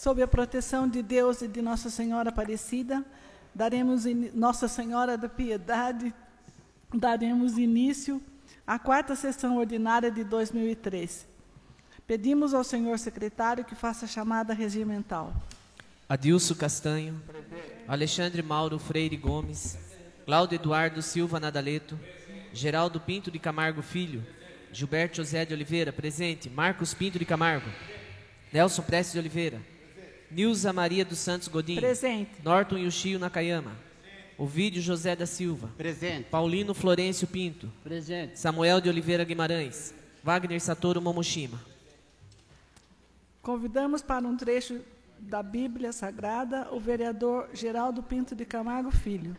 sob a proteção de Deus e de Nossa Senhora Aparecida, Nossa Senhora da Piedade, daremos início à quarta sessão ordinária de 2013. Pedimos ao senhor secretário que faça a chamada regimental. Adilson Castanho, Alexandre Mauro Freire Gomes, Cláudio Eduardo Silva Nadaleto, Geraldo Pinto de Camargo Filho, Gilberto José de Oliveira, presente. Marcos Pinto de Camargo, Nelson Prestes de Oliveira, Nilza Maria dos Santos Godinho, presente. Norton Yushio Nakayama, Ovídio José da Silva, presente. Paulino Florencio Pinto, presente. Samuel de Oliveira Guimarães, Wagner Satoru Momoshima. Convidamos para um trecho da Bíblia Sagrada o vereador Geraldo Pinto de Camargo Filho.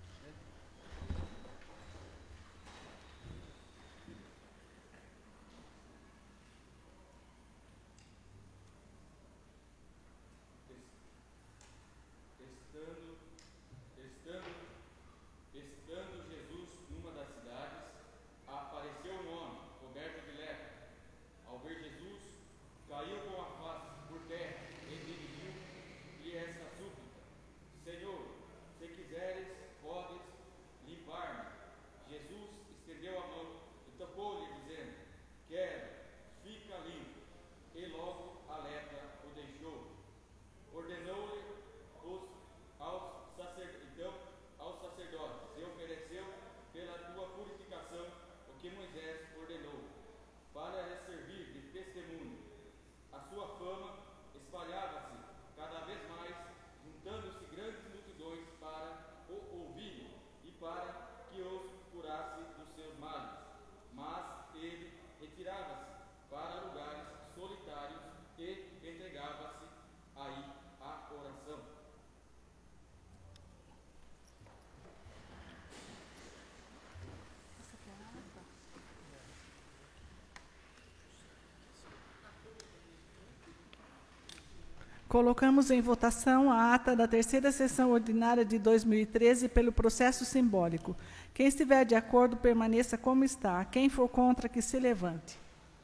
Colocamos em votação a ata da terceira sessão ordinária de 2013 pelo processo simbólico. Quem estiver de acordo, permaneça como está. Quem for contra, que se levante.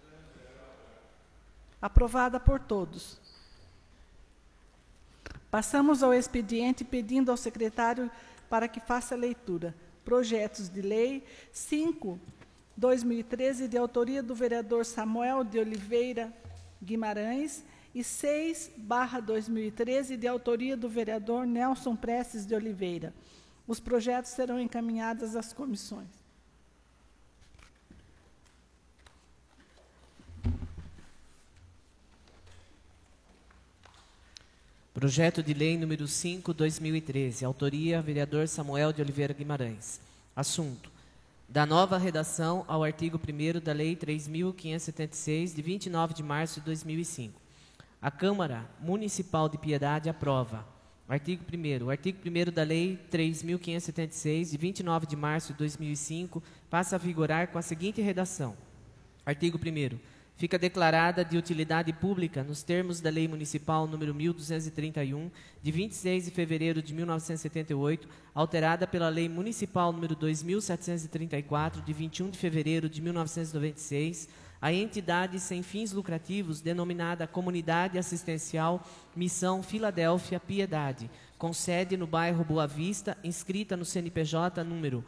Aprovada por todos. Passamos ao expediente pedindo ao secretário para que faça a leitura. Projetos de lei 5/2013, de autoria do vereador Samuel de Oliveira Guimarães, e 6/2013, de autoria do vereador Nelson Prestes de Oliveira. Os projetos serão encaminhados às comissões. Projeto de lei número 5/2013, autoria vereador Samuel de Oliveira Guimarães. Assunto: da nova redação ao artigo 1º da Lei 3.576, de 29 de março de 2005. A Câmara Municipal de Piedade aprova. Artigo 1º. O artigo 1º da Lei 3.576, de 29 de março de 2005, passa a vigorar com a seguinte redação. Artigo 1º. Fica declarada de utilidade pública, nos termos da Lei Municipal número 1231, de 26 de fevereiro de 1978, alterada pela Lei Municipal número 2734, de 21 de fevereiro de 1996, a entidade sem fins lucrativos denominada Comunidade Assistencial Missão Filadélfia Piedade, com sede no bairro Boa Vista, inscrita no CNPJ número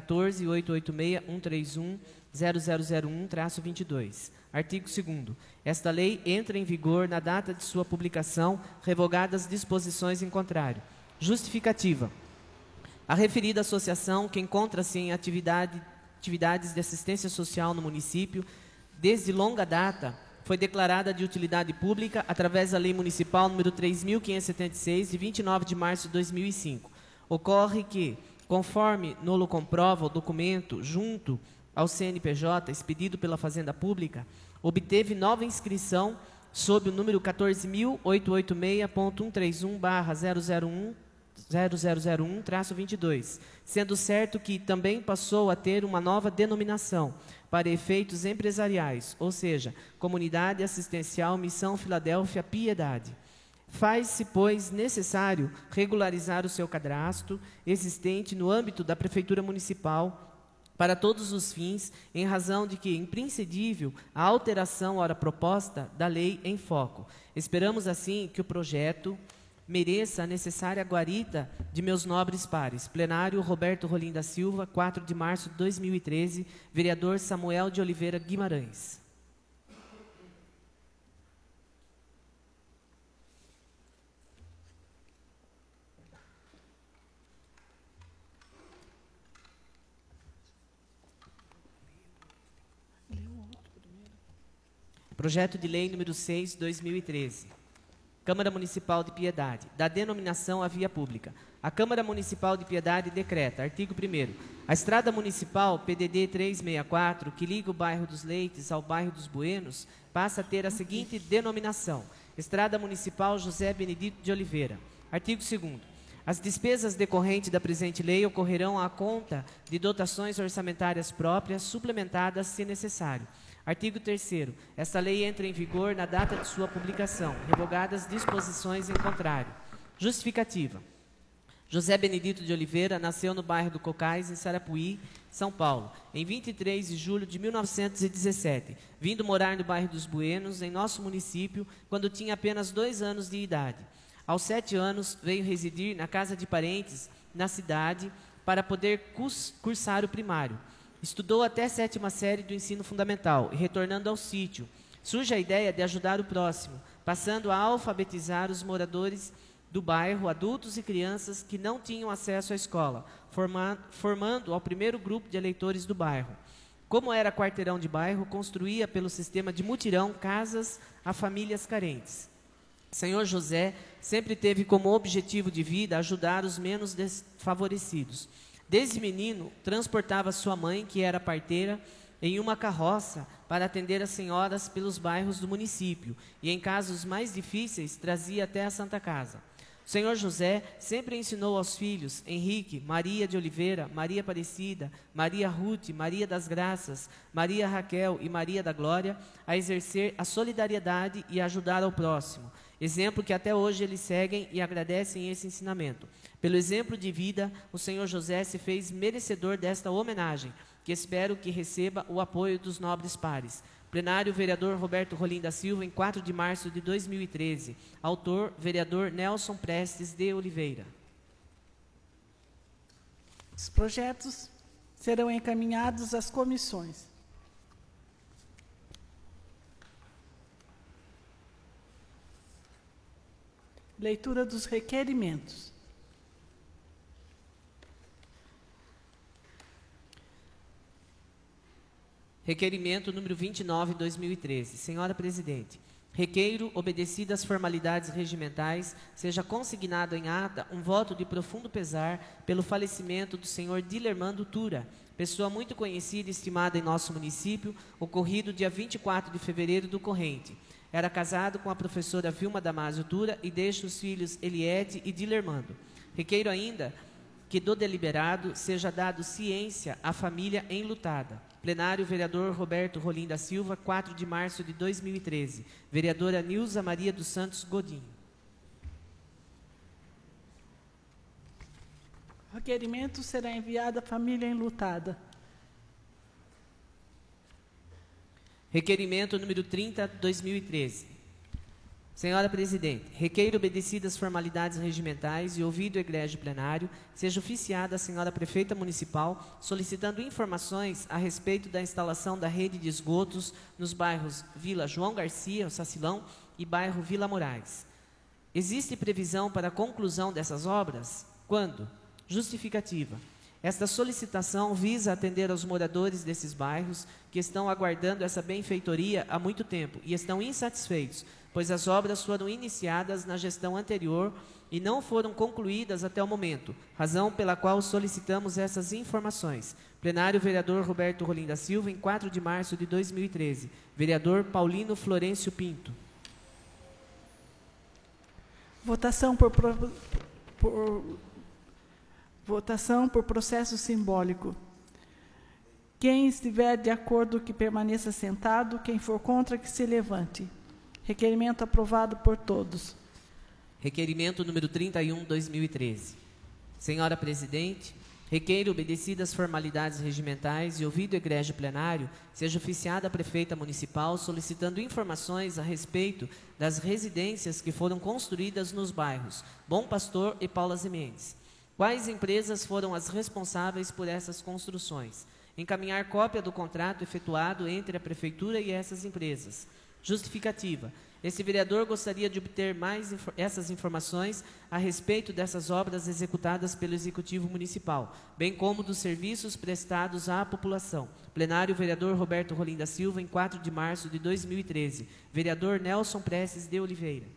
14.886.131.0001-22. Artigo 2º. Esta lei entra em vigor na data de sua publicação, revogadas disposições em contrário. Justificativa. A referida associação, que encontra-se em atividades de assistência social no município, desde longa data, foi declarada de utilidade pública através da Lei Municipal número 3.576, de 29 de março de 2005. Ocorre que, conforme nolo comprova o documento junto ao CNPJ expedido pela Fazenda Pública, obteve nova inscrição sob o número 14.886.131/0001-22, sendo certo que também passou a ter uma nova denominação para efeitos empresariais, ou seja, Comunidade Assistencial Missão Filadélfia Piedade. Faz-se, pois, necessário regularizar o seu cadastro existente no âmbito da Prefeitura Municipal para todos os fins, em razão de que é imprescindível a alteração ora proposta da lei em foco. Esperamos, assim, que o projeto mereça a necessária guarita de meus nobres pares. Plenário Roberto Rolim da Silva, 4 de março de 2013, vereador Samuel de Oliveira Guimarães. Projeto de Lei número 6, 2013. Câmara Municipal de Piedade, da denominação à via pública. A Câmara Municipal de Piedade decreta, artigo 1º, a estrada municipal PDD 364, que liga o bairro dos Leites ao bairro dos Buenos, passa a ter a seguinte denominação: Estrada Municipal José Benedito de Oliveira. Artigo 2º. As despesas decorrentes da presente lei ocorrerão à conta de dotações orçamentárias próprias, suplementadas se necessário. Artigo 3º. Esta lei entra em vigor na data de sua publicação, revogadas disposições em contrário. Justificativa. José Benedito de Oliveira nasceu no bairro do Cocais, em Sarapuí, São Paulo, em 23 de julho de 1917, vindo morar no bairro dos Buenos, em nosso município, quando tinha apenas 2 anos de idade. Aos 7 anos, veio residir na casa de parentes, na cidade, para poder cursar o primário. Estudou até a 7ª série do ensino fundamental e, retornando ao sítio, surge a ideia de ajudar o próximo, passando a alfabetizar os moradores do bairro, adultos e crianças que não tinham acesso à escola, formando ao primeiro grupo de eleitores do bairro. Como era quarteirão de bairro, construía pelo sistema de mutirão casas a famílias carentes. Senhor José sempre teve como objetivo de vida ajudar os menos desfavorecidos. Desde menino, transportava sua mãe, que era parteira, em uma carroça para atender as senhoras pelos bairros do município e, em casos mais difíceis, trazia até a Santa Casa. O Senhor José sempre ensinou aos filhos Henrique, Maria de Oliveira, Maria Aparecida, Maria Ruth, Maria das Graças, Maria Raquel e Maria da Glória a exercer a solidariedade e a ajudar ao próximo. Exemplo que até hoje eles seguem e agradecem esse ensinamento. Pelo exemplo de vida, o Senhor José se fez merecedor desta homenagem, que espero que receba o apoio dos nobres pares. Plenário, vereador Roberto Rolim da Silva, em 4 de março de 2013. Autor, vereador Nelson Prestes de Oliveira. Os projetos serão encaminhados às comissões. Leitura dos requerimentos. Requerimento número 29, 2013. Senhora Presidente, requeiro, obedecidas as formalidades regimentais, seja consignado em ata um voto de profundo pesar pelo falecimento do senhor Dilermando Tura, pessoa muito conhecida e estimada em nosso município, ocorrido dia 24 de fevereiro do corrente. Era casado com a professora Vilma Damásio Tura e deixa os filhos Eliette e Dilermando. Requeiro ainda que do deliberado seja dado ciência à família enlutada. Plenário, vereador Roberto Rolim da Silva, 4 de março de 2013. Vereadora Nilza Maria dos Santos Godinho. O requerimento será enviado à família enlutada. Requerimento número 30, 2013. Senhora Presidente, requeiro, obedecidas as formalidades regimentais e ouvido o egrégio plenário, seja oficiada a senhora Prefeita Municipal solicitando informações a respeito da instalação da rede de esgotos nos bairros Vila João Garcia, o Sacilão, e bairro Vila Moraes. Existe previsão para a conclusão dessas obras? Quando? Justificativa. Esta solicitação visa atender aos moradores desses bairros que estão aguardando essa benfeitoria há muito tempo e estão insatisfeitos, pois as obras foram iniciadas na gestão anterior e não foram concluídas até o momento, razão pela qual solicitamos essas informações. Plenário, vereador Roberto Rolim da Silva, em 4 de março de 2013. Vereador Paulino Florencio Pinto. Votação por processo simbólico. Quem estiver de acordo que permaneça sentado, quem for contra que se levante. Requerimento aprovado por todos. Requerimento número 31, 2013. Senhora Presidente, Requeiro, obedecidas as formalidades regimentais e ouvido o egrégio plenário, seja oficiada a prefeita municipal solicitando informações a respeito das residências que foram construídas nos bairros Bom Pastor e Paula Mendes. Quais empresas foram as responsáveis por essas construções? Encaminhar cópia do contrato efetuado entre a prefeitura e essas empresas. Justificativa. Esse vereador gostaria de obter essas informações a respeito dessas obras executadas pelo Executivo Municipal, bem como dos serviços prestados à população. Plenário, vereador Roberto Rolim da Silva, em 4 de março de 2013. Vereador Nelson Prestes de Oliveira.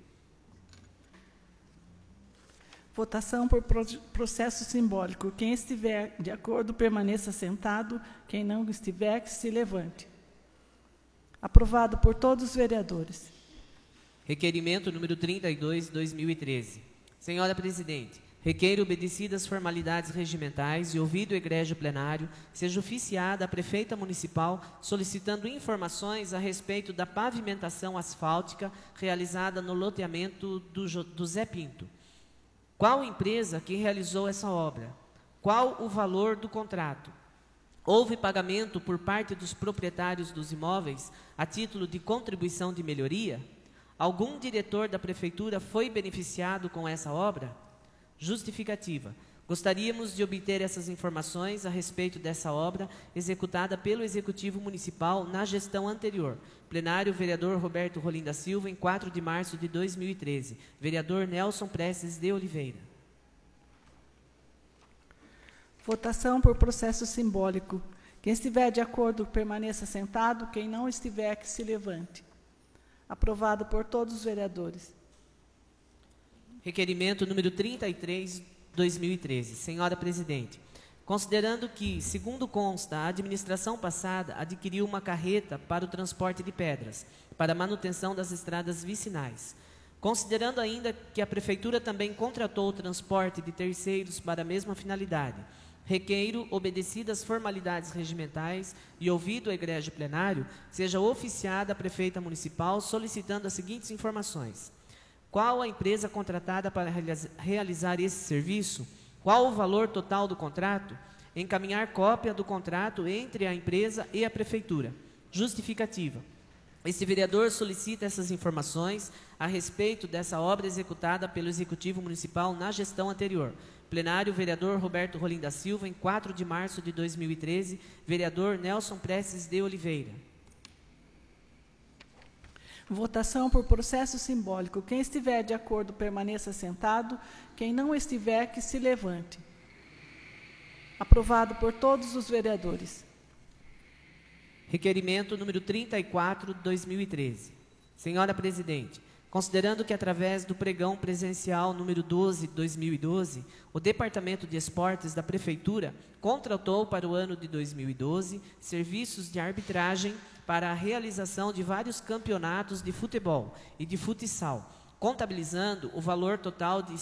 Votação por processo simbólico. Quem estiver de acordo, permaneça sentado. Quem não estiver, que se levante. Aprovado por todos os vereadores. Requerimento número 32, 2013. Senhora Presidente, requeiro, obedecidas as formalidades regimentais e ouvido o egrégio plenário, seja oficiada a prefeita municipal solicitando informações a respeito da pavimentação asfáltica realizada no loteamento do Zé Pinto. Qual empresa que realizou essa obra? Qual o valor do contrato? Houve pagamento por parte dos proprietários dos imóveis a título de contribuição de melhoria? Algum diretor da prefeitura foi beneficiado com essa obra? Justificativa. Gostaríamos de obter essas informações a respeito dessa obra executada pelo Executivo Municipal na gestão anterior. Plenário, vereador Roberto Rolim da Silva, em 4 de março de 2013. Vereador Nelson Prestes de Oliveira. Votação por processo simbólico. Quem estiver de acordo, permaneça sentado. Quem não estiver, que se levante. Aprovado por todos os vereadores. Requerimento número 33, 2013. Senhora Presidente, considerando que, segundo consta, a administração passada adquiriu uma carreta para o transporte de pedras, para a manutenção das estradas vicinais. Considerando ainda que a Prefeitura também contratou o transporte de terceiros para a mesma finalidade, requeiro, obedecidas as formalidades regimentais e ouvido o egrégio plenário, seja oficiada a prefeita municipal solicitando as seguintes informações. Qual a empresa contratada para realizar esse serviço? Qual o valor total do contrato? Encaminhar cópia do contrato entre a empresa e a prefeitura. Justificativa. Este vereador solicita essas informações a respeito dessa obra executada pelo Executivo Municipal na gestão anterior. Plenário, vereador Roberto Rolim da Silva, em 4 de março de 2013. Vereador Nelson Prestes de Oliveira. Votação por processo simbólico. Quem estiver de acordo, permaneça sentado. Quem não estiver, que se levante. Aprovado por todos os vereadores. Requerimento número 34, 2013. Senhora Presidente, considerando que através do pregão presencial número 12, 2012, o Departamento de Esportes da Prefeitura contratou para o ano de 2012 serviços de arbitragem para a realização de vários campeonatos de futebol e de futsal, contabilizando o valor total de R$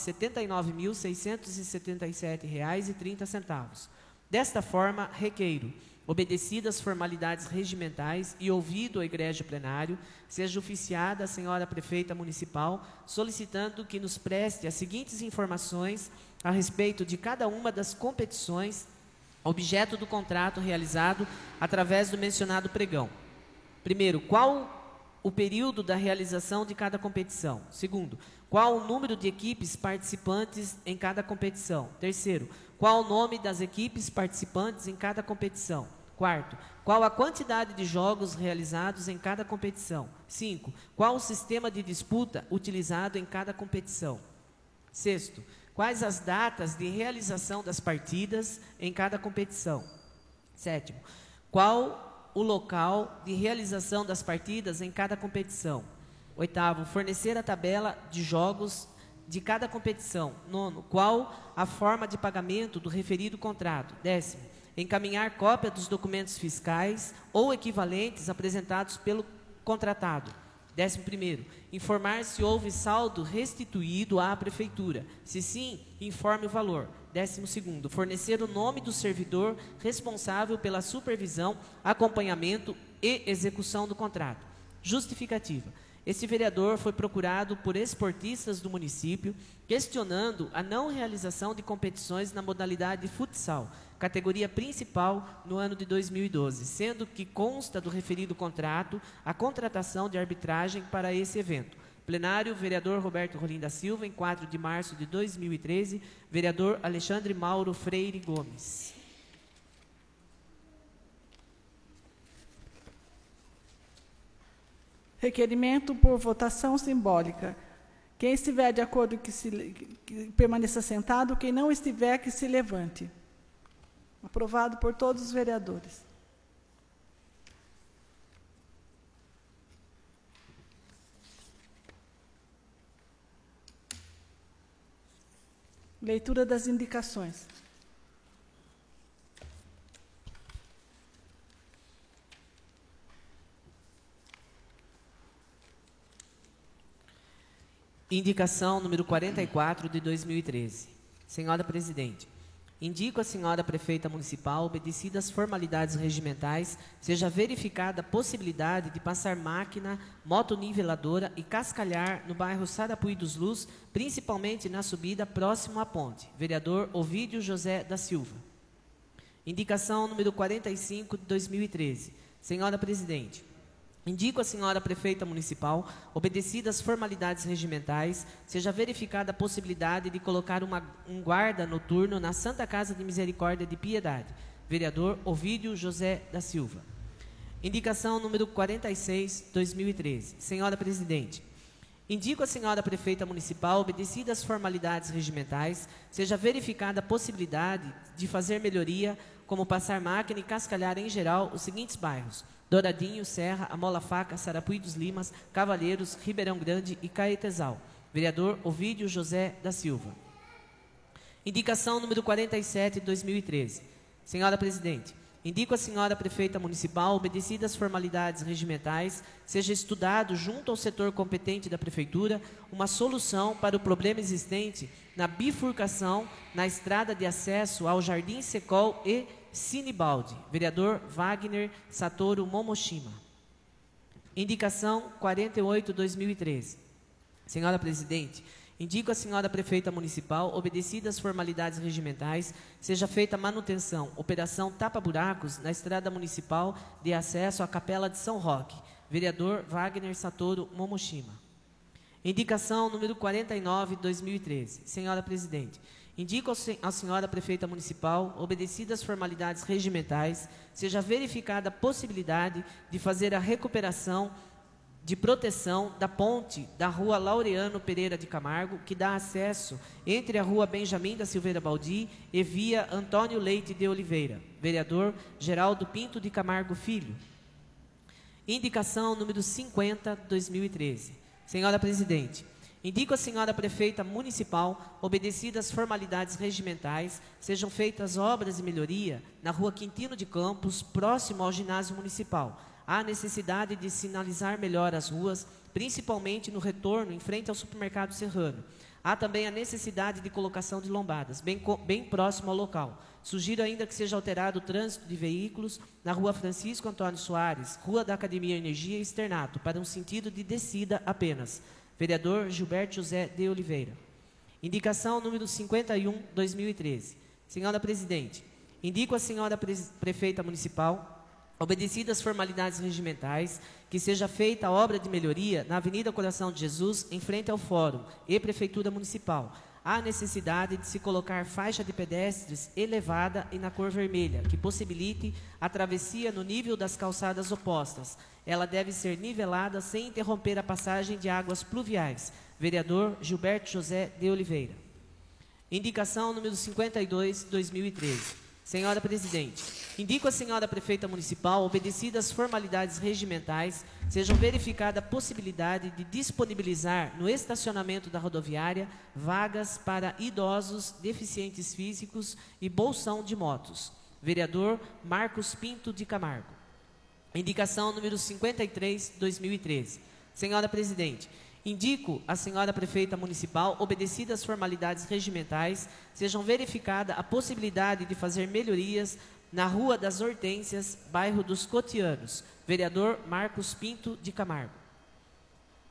79.677,30. Desta forma, requeiro, obedecidas as formalidades regimentais e ouvido o egrégio plenário, seja oficiada a senhora prefeita municipal, solicitando que nos preste as seguintes informações a respeito de cada uma das competições, objeto do contrato realizado através do mencionado pregão. Primeiro, qual o período da realização de cada competição? Segundo, qual o número de equipes participantes em cada competição? Terceiro, qual o nome das equipes participantes em cada competição? Quarto, qual a quantidade de jogos realizados em cada competição? 5. Qual o sistema de disputa utilizado em cada competição? Sexto, quais as datas de realização das partidas em cada competição? Sétimo, qual o local de realização das partidas em cada competição? Oitavo, fornecer a tabela de jogos de cada competição. Nono, qual a forma de pagamento do referido contrato? 10º, encaminhar cópia dos documentos fiscais ou equivalentes apresentados pelo contratado. 11º, informar se houve saldo restituído à prefeitura. Se sim, informe o valor. 12º, fornecer o nome do servidor responsável pela supervisão, acompanhamento e execução do contrato. Justificativa. Este vereador foi procurado por esportistas do município, questionando a não realização de competições na modalidade de futsal, categoria principal, no ano de 2012, sendo que consta do referido contrato a contratação de arbitragem para esse evento. Plenário, vereador Roberto Rolim da Silva, em 4 de março de 2013, vereador Alexandre Mauro Freire Gomes. Requerimento por votação simbólica. Quem estiver de acordo que permaneça sentado, quem não estiver, que se levante. Aprovado por todos os vereadores. Leitura das indicações. Indicação número 44 de 2013. Senhora Presidente, indico a senhora Prefeita Municipal, obedecidas as formalidades regimentais, seja verificada a possibilidade de passar máquina, motoniveladora e cascalhar no bairro Sarapuí dos Luz, principalmente na subida próximo à ponte. Vereador Ovídio José da Silva. Indicação número 45 de 2013. Senhora Presidente, indico a senhora Prefeita Municipal, obedecidas as formalidades regimentais, seja verificada a possibilidade de colocar um guarda noturno na Santa Casa de Misericórdia de Piedade. Vereador Ovídio José da Silva. Indicação número 46, 2013. Senhora Presidente, indico a senhora Prefeita Municipal, obedecidas as formalidades regimentais, seja verificada a possibilidade de fazer melhoria, como passar máquina e cascalhar em geral os seguintes bairros: Douradinho, Serra, Amola Faca, Sarapuí dos Limas, Cavalheiros, Ribeirão Grande e Caetesal. Vereador Ovídio José da Silva. Indicação número 47, 2013. Senhora Presidente, indico a senhora Prefeita Municipal, obedecidas as formalidades regimentais, seja estudado junto ao setor competente da Prefeitura uma solução para o problema existente na bifurcação na estrada de acesso ao Jardim Secol e Sinibaldi. Vereador Wagner Satoru Momoshima. Indicação 48, 2013. Senhora Presidente, indico a senhora Prefeita Municipal, obedecidas as formalidades regimentais, seja feita a manutenção, operação tapa-buracos na estrada municipal de acesso à Capela de São Roque. Vereador Wagner Satoru Momoshima. Indicação número 49, 2013. Senhora Presidente, indico à senhora Prefeita Municipal, obedecidas as formalidades regimentais, seja verificada a possibilidade de fazer a recuperação de proteção da ponte da rua Laureano Pereira de Camargo, que dá acesso entre a rua Benjamin da Silveira Baldi e via Antônio Leite de Oliveira. Vereador Geraldo Pinto de Camargo Filho. Indicação número 50, 2013. Senhora Presidente, indico à senhora Prefeita Municipal, obedecidas as formalidades regimentais, sejam feitas obras de melhoria na rua Quintino de Campos, próximo ao ginásio municipal. Há necessidade de sinalizar melhor as ruas, principalmente no retorno em frente ao supermercado Serrano. Há também a necessidade de colocação de lombadas, bem próximo ao local. Sugiro ainda que seja alterado o trânsito de veículos na rua Francisco Antônio Soares, rua da Academia Energia e Externato, para um sentido de descida apenas. Vereador Gilberto José de Oliveira. Indicação número 51, 2013. Senhora Presidente, indico à senhora Prefeita Municipal, obedecidas as formalidades regimentais, que seja feita a obra de melhoria na Avenida Coração de Jesus, em frente ao Fórum e Prefeitura Municipal. Há necessidade de se colocar faixa de pedestres elevada e na cor vermelha, que possibilite a travessia no nível das calçadas opostas. Ela deve ser nivelada sem interromper a passagem de águas pluviais. Vereador Gilberto José de Oliveira. Indicação número 52, 2013. Senhora Presidente, indico à senhora Prefeita Municipal, obedecidas as formalidades regimentais, sejam verificada a possibilidade de disponibilizar no estacionamento da rodoviária vagas para idosos, deficientes físicos e bolsão de motos. Vereador Marcos Pinto de Camargo. Indicação número 53, 2013. Senhora Presidente, indico à senhora Prefeita Municipal, obedecidas as formalidades regimentais, sejam verificada a possibilidade de fazer melhorias na Rua das Hortênsias, bairro dos Cotianos. Vereador Marcos Pinto de Camargo.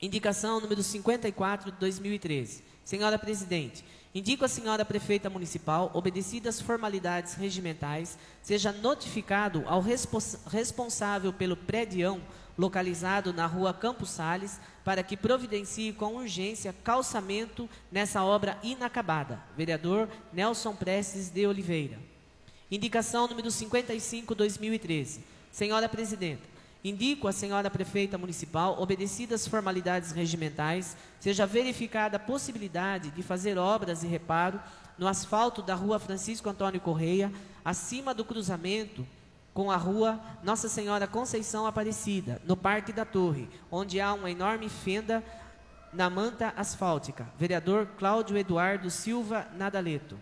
Indicação número 54 de 2013. Senhora Presidente, indico a senhora Prefeita Municipal, obedecidas formalidades regimentais, seja notificado ao responsável pelo prédião localizado na rua Campos Sales, para que providencie com urgência calçamento nessa obra inacabada. Vereador Nelson Prestes de Oliveira. Indicação número 55, 2013. Senhora Presidenta, indico a senhora Prefeita Municipal, obedecidas formalidades regimentais, seja verificada a possibilidade de fazer obras e reparo no asfalto da rua Francisco Antônio Correia, acima do cruzamento com a rua Nossa Senhora Conceição Aparecida, no Parque da Torre, onde há uma enorme fenda na manta asfáltica. Vereador Cláudio Eduardo Silva Nadaleto.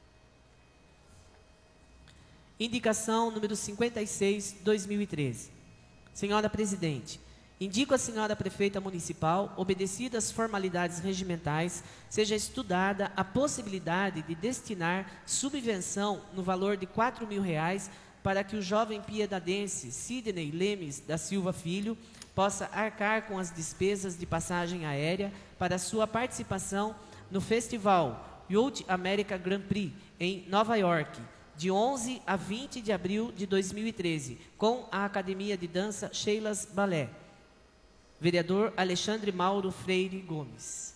Indicação número 56, 2013. Senhora Presidente, indico a senhora Prefeita Municipal, obedecidas formalidades regimentais, seja estudada a possibilidade de destinar subvenção no valor de R$4.000 para que o jovem piedadense Sidney Lemes da Silva Filho possa arcar com as despesas de passagem aérea para sua participação no festival Youth America Grand Prix em Nova York, de 11 a 20 de abril de 2013, com a Academia de Dança Sheilas Ballet. Vereador Alexandre Mauro Freire Gomes.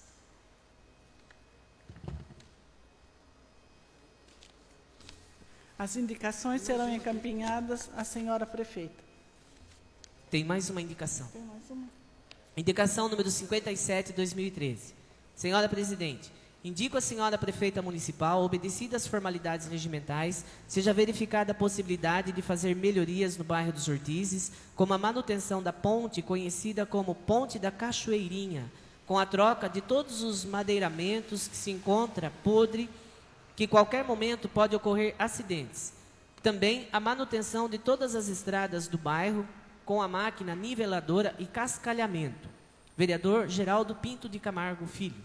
As indicações serão encaminhadas à senhora Prefeita. Tem mais uma indicação. Tem mais uma. Indicação número 57, 2013. Senhora Presidente, indico a senhora Prefeita Municipal, obedecidas as formalidades regimentais, seja verificada a possibilidade de fazer melhorias no bairro dos Ortizes, como a manutenção da ponte conhecida como Ponte da Cachoeirinha, com a troca de todos os madeiramentos que se encontra podre, que qualquer momento pode ocorrer acidentes. Também a manutenção de todas as estradas do bairro, com a máquina niveladora e cascalhamento. Vereador Geraldo Pinto de Camargo Filho.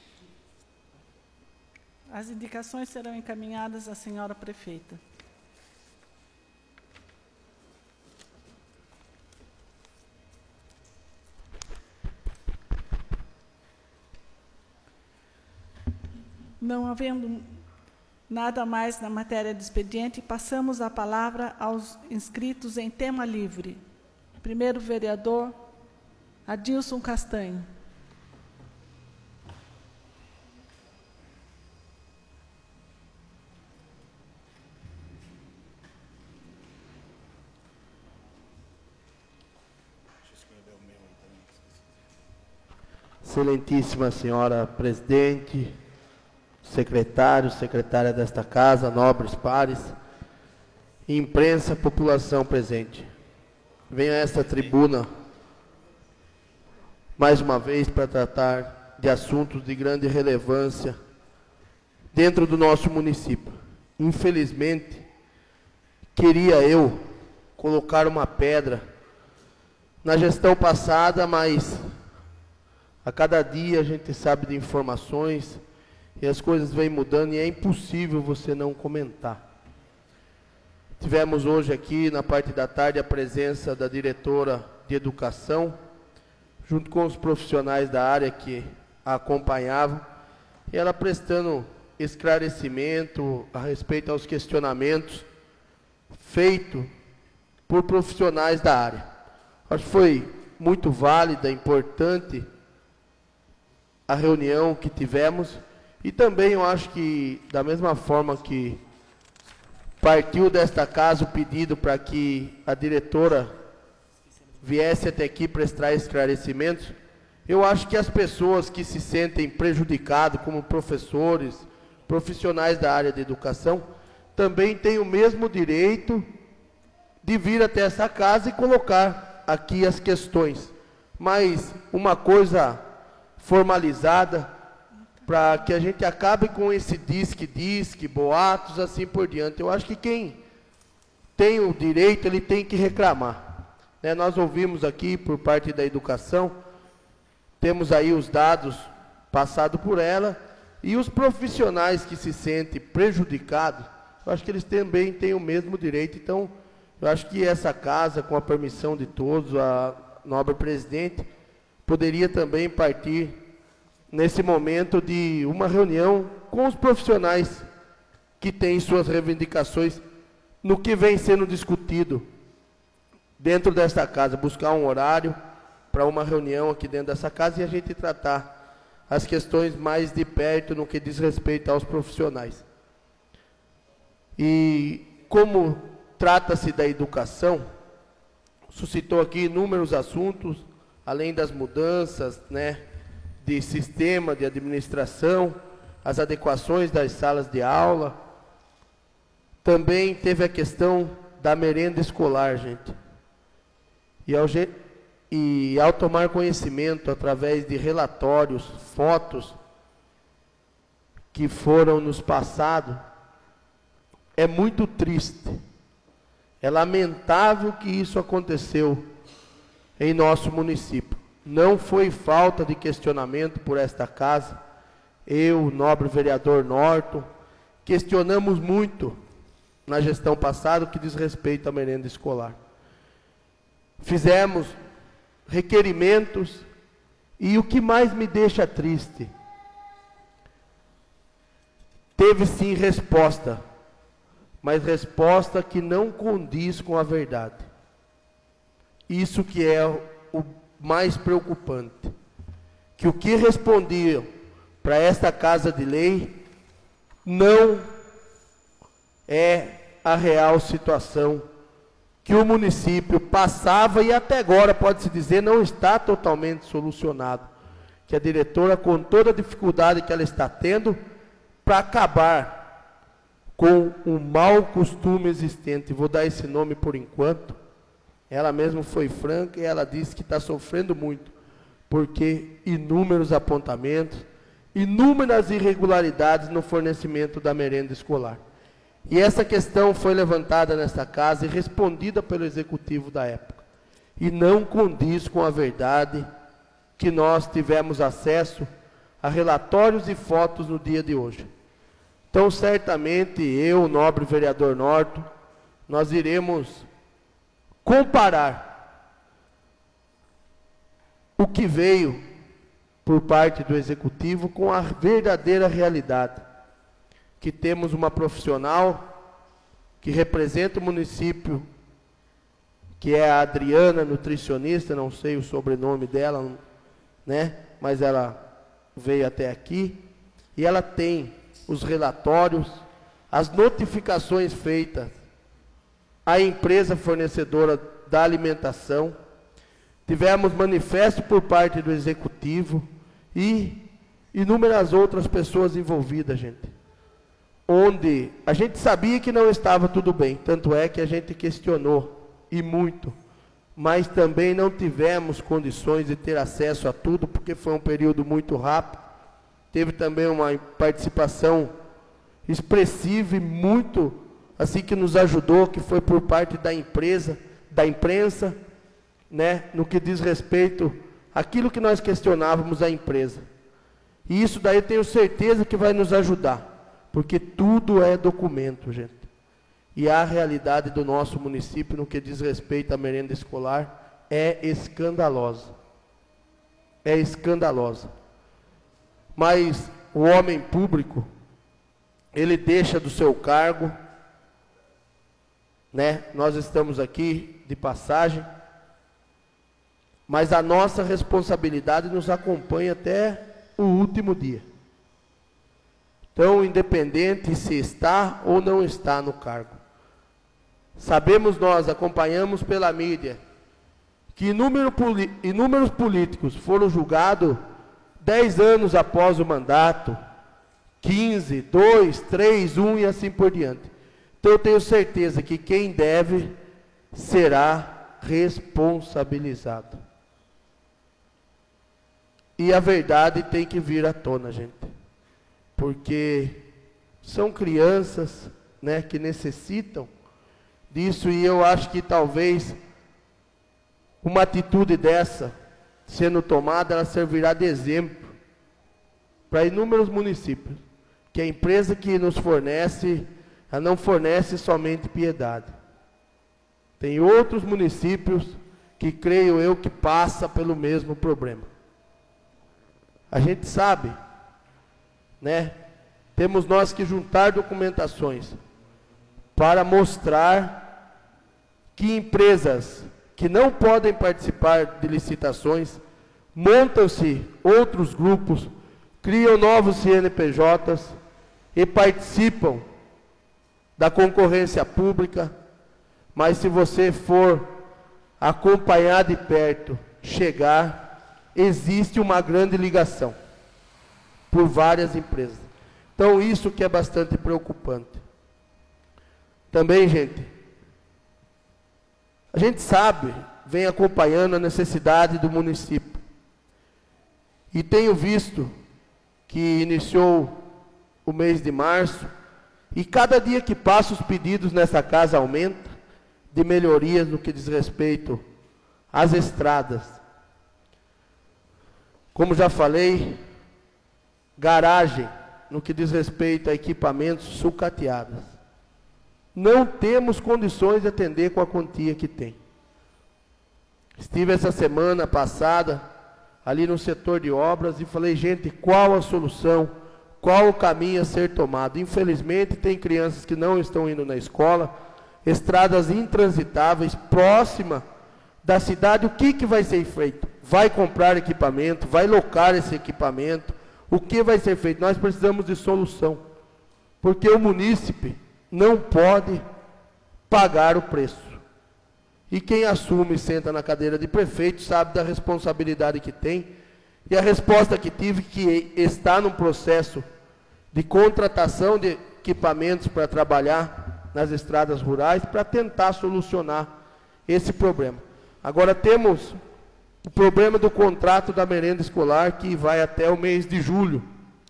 As indicações serão encaminhadas à senhora Prefeita. Não havendo nada mais na matéria do expediente, passamos a palavra aos inscritos em tema livre. Primeiro vereador, Adilson Castanho. Excelentíssima senhora presidente, secretário, secretária desta casa, nobres pares, imprensa, população presente. Venho a esta tribuna mais uma vez para tratar de assuntos de grande relevância dentro do nosso município. Infelizmente, queria eu colocar uma pedra na gestão passada, mas a cada dia a gente sabe de informações e as coisas vêm mudando e é impossível você não comentar. Tivemos hoje aqui, na parte da tarde, a presença da diretora de educação, junto com os profissionais da área que a acompanhavam, e ela prestando esclarecimento a respeito aos questionamentos feitos por profissionais da área. Acho que foi muito válida, importante a reunião que tivemos, e também eu acho que, da mesma forma que partiu desta casa o pedido para que a diretora viesse até aqui prestar esclarecimentos, eu acho que as pessoas que se sentem prejudicadas, como professores, profissionais da área de educação, também têm o mesmo direito de vir até essa casa e colocar aqui as questões. Mas uma coisa formalizada, para que a gente acabe com esse disque, boatos, assim por diante. Eu acho que quem tem o direito, ele tem que reclamar. Né? Nós ouvimos aqui, por parte da educação, temos aí os dados passados por ela, e os profissionais que se sentem prejudicados, eu acho que eles também têm o mesmo direito. Então, eu acho que essa casa, com a permissão de todos, a nobre presidente, poderia também partir, nesse momento, de uma reunião com os profissionais que têm suas reivindicações no que vem sendo discutido dentro desta casa, buscar um horário para uma reunião aqui dentro dessa casa e a gente tratar as questões mais de perto no que diz respeito aos profissionais. E como trata-se da educação, suscitou aqui inúmeros assuntos, além das mudanças, né, de sistema de administração, as adequações das salas de aula. Também teve a questão da merenda escolar, gente. E ao tomar conhecimento, através de relatórios, fotos que foram nos passados, é muito triste. É lamentável que isso aconteceu em nosso município. Não foi falta de questionamento por esta casa. Eu, o nobre vereador Norton, questionamos muito na gestão passada o que diz respeito à merenda escolar. Fizemos requerimentos e o que mais me deixa triste, teve sim resposta, mas resposta que não condiz com a verdade. Isso que é o mais preocupante, que o que respondiam para esta Casa de Lei não é a real situação que o município passava e até agora, pode-se dizer, não está totalmente solucionado. Que a diretora, com toda a dificuldade que ela está tendo, para acabar com o mau costume existente, vou dar esse nome por enquanto, ela mesma foi franca e ela disse que está sofrendo muito, porque inúmeros apontamentos, inúmeras irregularidades no fornecimento da merenda escolar. E essa questão foi levantada nesta casa e respondida pelo executivo da época. E não condiz com a verdade que nós tivemos acesso a relatórios e fotos no dia de hoje. Então, certamente, eu, o nobre vereador Norton, nós iremos comparar o que veio por parte do executivo com a verdadeira realidade. Que temos uma profissional que representa o município, que é a Adriana, nutricionista, não sei o sobrenome dela, né? Mas ela veio até aqui e ela tem os relatórios, as notificações feitas à empresa fornecedora da alimentação. Tivemos manifesto por parte do executivo e inúmeras outras pessoas envolvidas, gente. Onde a gente sabia que não estava tudo bem, tanto é que a gente questionou, e muito, mas também não tivemos condições de ter acesso a tudo, porque foi um período muito rápido. Teve também uma participação expressiva e muito, assim, que nos ajudou, que foi por parte da empresa, da imprensa, né, no que diz respeito àquilo que nós questionávamos a empresa. E isso daí eu tenho certeza que vai nos ajudar. Porque tudo é documento, gente. E a realidade do nosso município, no que diz respeito à merenda escolar, é escandalosa. É escandalosa. Mas o homem público, ele deixa do seu cargo, né? Nós estamos aqui de passagem, mas a nossa responsabilidade nos acompanha até o último dia. Então, independente se está ou não está no cargo. Sabemos nós, acompanhamos pela mídia, que inúmeros políticos foram julgados 10 anos após o mandato, 15, 2, 3, 1 e assim por diante. Então, eu tenho certeza que quem deve será responsabilizado. E a verdade tem que vir à tona, gente. Porque são crianças, né, que necessitam disso, e eu acho que talvez uma atitude dessa, sendo tomada, ela servirá de exemplo para inúmeros municípios, que a empresa que nos fornece, ela não fornece somente Piedade. Tem outros municípios que creio eu que passa pelo mesmo problema. A gente sabe, né? Temos nós que juntar documentações para mostrar que empresas que não podem participar de licitações, montam-se outros grupos, criam novos CNPJs e participam da concorrência pública, mas se você for acompanhar de perto, chegar, existe uma grande ligação por várias empresas. Então, isso que é bastante preocupante. Também, gente, a gente sabe, vem acompanhando a necessidade do município. E tenho visto que iniciou o mês de março, e cada dia que passa os pedidos nessa casa aumentam, de melhorias no que diz respeito às estradas. Como já falei, garagem, no que diz respeito a equipamentos sucateados. Não temos condições de atender com a quantia que tem. Estive essa semana passada ali no setor de obras e falei, gente, qual a solução, qual o caminho a ser tomado? Infelizmente, tem crianças que não estão indo na escola, estradas intransitáveis, próxima da cidade. O que vai ser feito? Vai comprar equipamento, vai locar esse equipamento. O que vai ser feito? Nós precisamos de solução, porque o munícipe não pode pagar o preço. E quem assume e senta na cadeira de prefeito sabe da responsabilidade que tem. E a resposta que tive, que está num processo de contratação de equipamentos para trabalhar nas estradas rurais, para tentar solucionar esse problema. Agora temos o problema do contrato da merenda escolar, que vai até o mês de julho,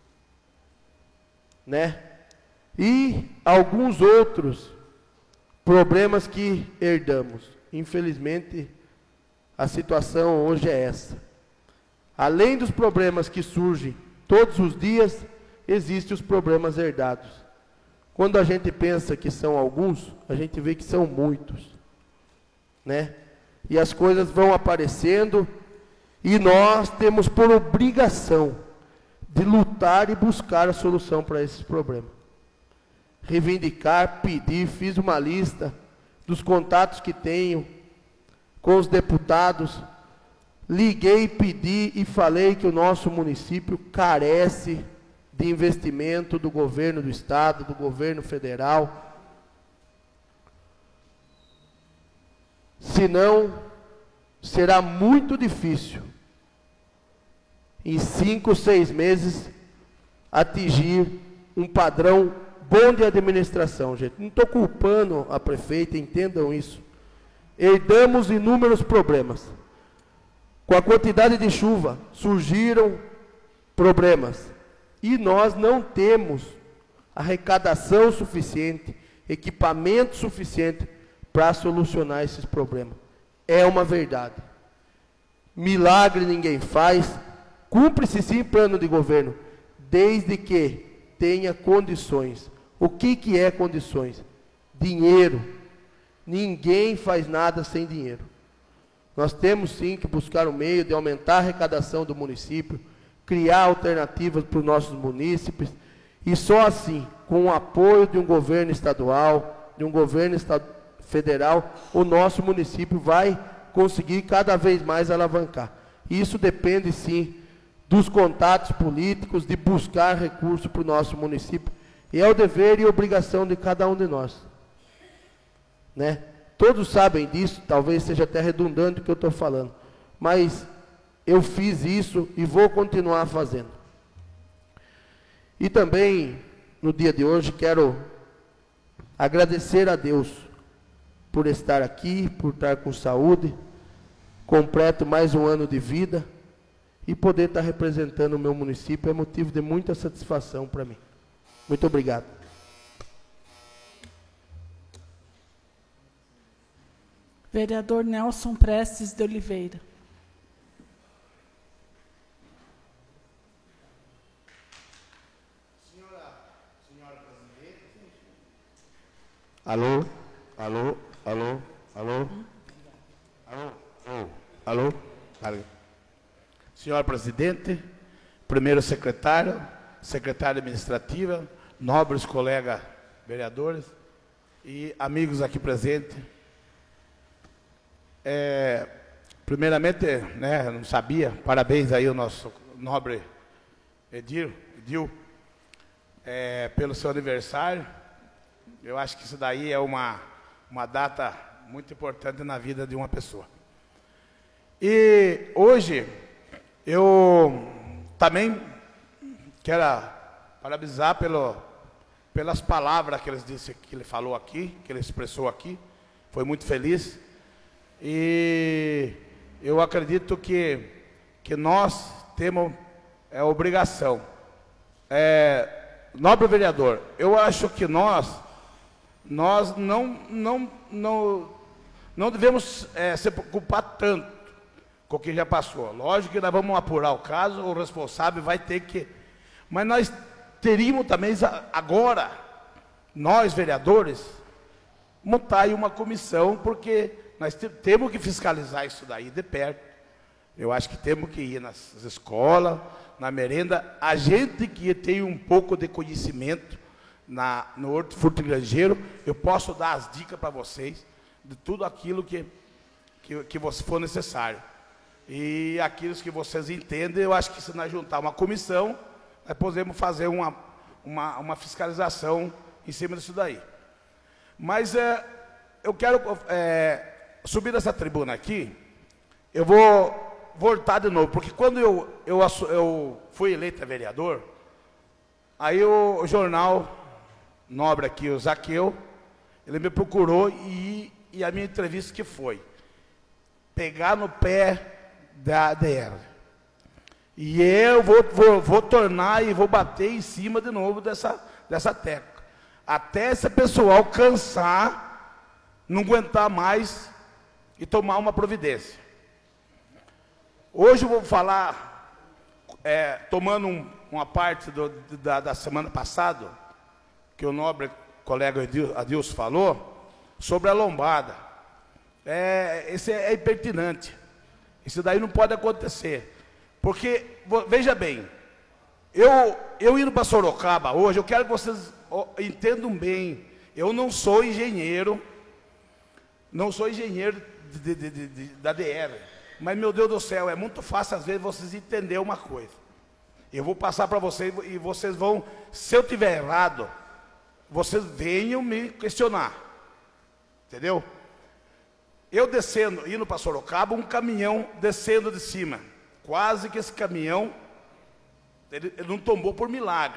né? E alguns outros problemas que herdamos. Infelizmente, a situação hoje é essa. Além dos problemas que surgem todos os dias, existem os problemas herdados. Quando a gente pensa que são alguns, a gente vê que são muitos, né? E as coisas vão aparecendo, e nós temos por obrigação de lutar e buscar a solução para esses problemas. Reivindicar, pedir, fiz uma lista dos contatos que tenho com os deputados, liguei, pedi e falei que o nosso município carece de investimento do governo do estado, do governo federal. Senão, será muito difícil, em 5, 6 meses, atingir um padrão bom de administração, gente. Não estou culpando a prefeita, entendam isso. Herdamos inúmeros problemas. Com a quantidade de chuva, surgiram problemas. E nós não temos arrecadação suficiente, equipamento suficiente para solucionar esses problemas. É uma verdade. Milagre ninguém faz. Cumpre-se sim plano de governo, desde que tenha condições. O que é condições? Dinheiro. Ninguém faz nada sem dinheiro. Nós temos sim que buscar um meio de aumentar a arrecadação do município, criar alternativas para os nossos munícipes, e só assim, com o apoio de um governo estadual, de um governo federal, o nosso município vai conseguir cada vez mais alavancar. Isso depende sim dos contatos políticos, de buscar recursos para o nosso município, e é o dever e obrigação de cada um de nós, né? Todos sabem disso, talvez seja até redundante o que eu estou falando, mas eu fiz isso e vou continuar fazendo. E também, no dia de hoje, quero agradecer a Deus por estar aqui, por estar com saúde, completo mais um ano de vida, e poder estar representando o meu município é motivo de muita satisfação para mim. Muito obrigado. Vereador Nelson Prestes de Oliveira. Senhora presidente. Alô? Alô? Alô? Alô? Alô? Alô? Alô? Senhora presidente, primeiro secretário, secretária administrativa, nobres colegas vereadores e amigos aqui presentes. Primeiramente, né, não sabia, parabéns aí ao nosso nobre Edil, pelo seu aniversário. Eu acho que isso daí é uma data muito importante na vida de uma pessoa. E hoje, eu também quero parabenizar pelas palavras que ele falou aqui, que ele expressou aqui. Foi muito feliz. E eu acredito que nós temos obrigação. Nobre vereador, eu acho que nós não devemos se preocupar tanto com o que já passou. Lógico que nós vamos apurar o caso, o responsável vai ter que... Mas nós teríamos também agora, nós vereadores, montar aí uma comissão, porque nós temos que fiscalizar isso daí de perto. Eu acho que temos que ir nas escolas, na merenda. A gente que tem um pouco de conhecimento no hortifrutigranjeiro, eu posso dar as dicas para vocês de tudo aquilo que for necessário. E aquilo que vocês entendem, eu acho que se nós juntar uma comissão, nós podemos fazer uma fiscalização em cima disso daí. Mas eu quero subir dessa tribuna aqui, eu vou voltar de novo, porque quando eu fui eleito vereador, aí o jornal nobre aqui, o Zaqueu, ele me procurou e a minha entrevista que foi pegar no pé da ADR. E eu vou tornar e vou bater em cima de novo dessa tecla. Até esse pessoal cansar, não aguentar mais e tomar uma providência. Hoje eu vou falar, tomando uma parte da semana passada, que o nobre colega Adilson falou, sobre a lombada. Esse é impertinente. Isso daí não pode acontecer. Porque, veja bem, eu indo para Sorocaba hoje, eu quero que vocês entendam bem, eu não sou engenheiro, da DR, mas, meu Deus do céu, é muito fácil às vezes vocês entenderem uma coisa. Eu vou passar para vocês e vocês vão, se eu tiver errado, vocês venham me questionar, entendeu? Eu descendo, indo para Sorocaba, um caminhão descendo de cima. Quase que esse caminhão, ele não tombou por milagre.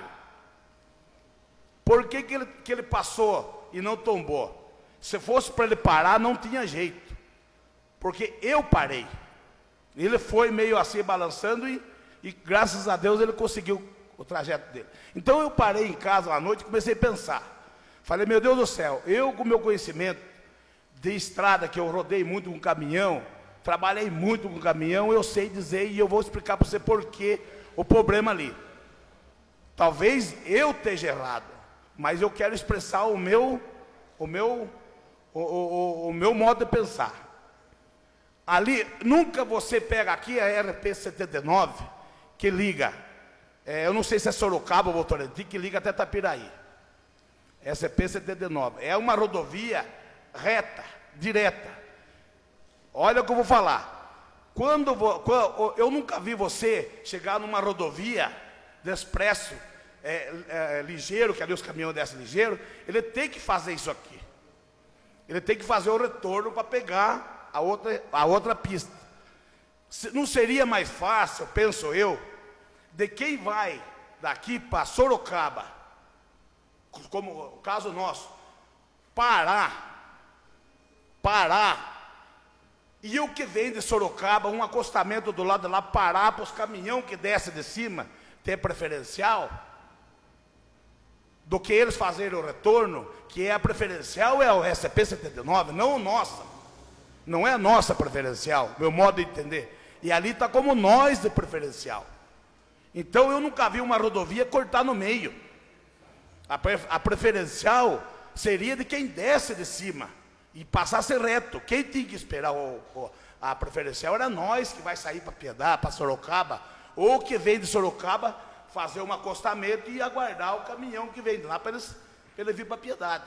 Por que ele passou e não tombou? Se fosse para ele parar, não tinha jeito. Porque eu parei. Ele foi meio assim balançando e graças a Deus ele conseguiu o trajeto dele. Então eu parei em casa à noite e comecei a pensar. Falei, meu Deus do céu, eu com meu conhecimento de estrada, que eu rodei muito com caminhão, trabalhei muito com caminhão, eu sei dizer e eu vou explicar para você por que o problema ali. Talvez eu esteja errado, mas eu quero expressar o meu modo de pensar. Ali, nunca você pega aqui a RP-79, que liga, eu não sei se é Sorocaba ou Votorantim, que liga até Tapiraí. RP-79, é uma rodovia reta, direta. Olha o que eu vou falar. Eu nunca vi você chegar numa rodovia de expresso ligeiro, que ali os caminhões descem ligeiro, ele tem que fazer isso aqui. Ele tem que fazer o retorno para pegar a outra pista. Não seria mais fácil, penso eu, de quem vai daqui para Sorocaba, como o caso nosso, parar, e o que vem de Sorocaba, um acostamento do lado de lá, parar para os caminhões que descem de cima, ter preferencial, do que eles fazerem o retorno, que é a preferencial, é o SCP-79, não o nossa. Não é a nossa preferencial, meu modo de entender. E ali está como nós de preferencial. Então eu nunca vi uma rodovia cortar no meio. A preferencial seria de quem desce de cima e passasse reto. Quem tinha que esperar a preferencial era nós, que vai sair para Piedade, para Sorocaba, ou que vem de Sorocaba fazer um acostamento e aguardar o caminhão que vem de lá para ele vir para Piedade.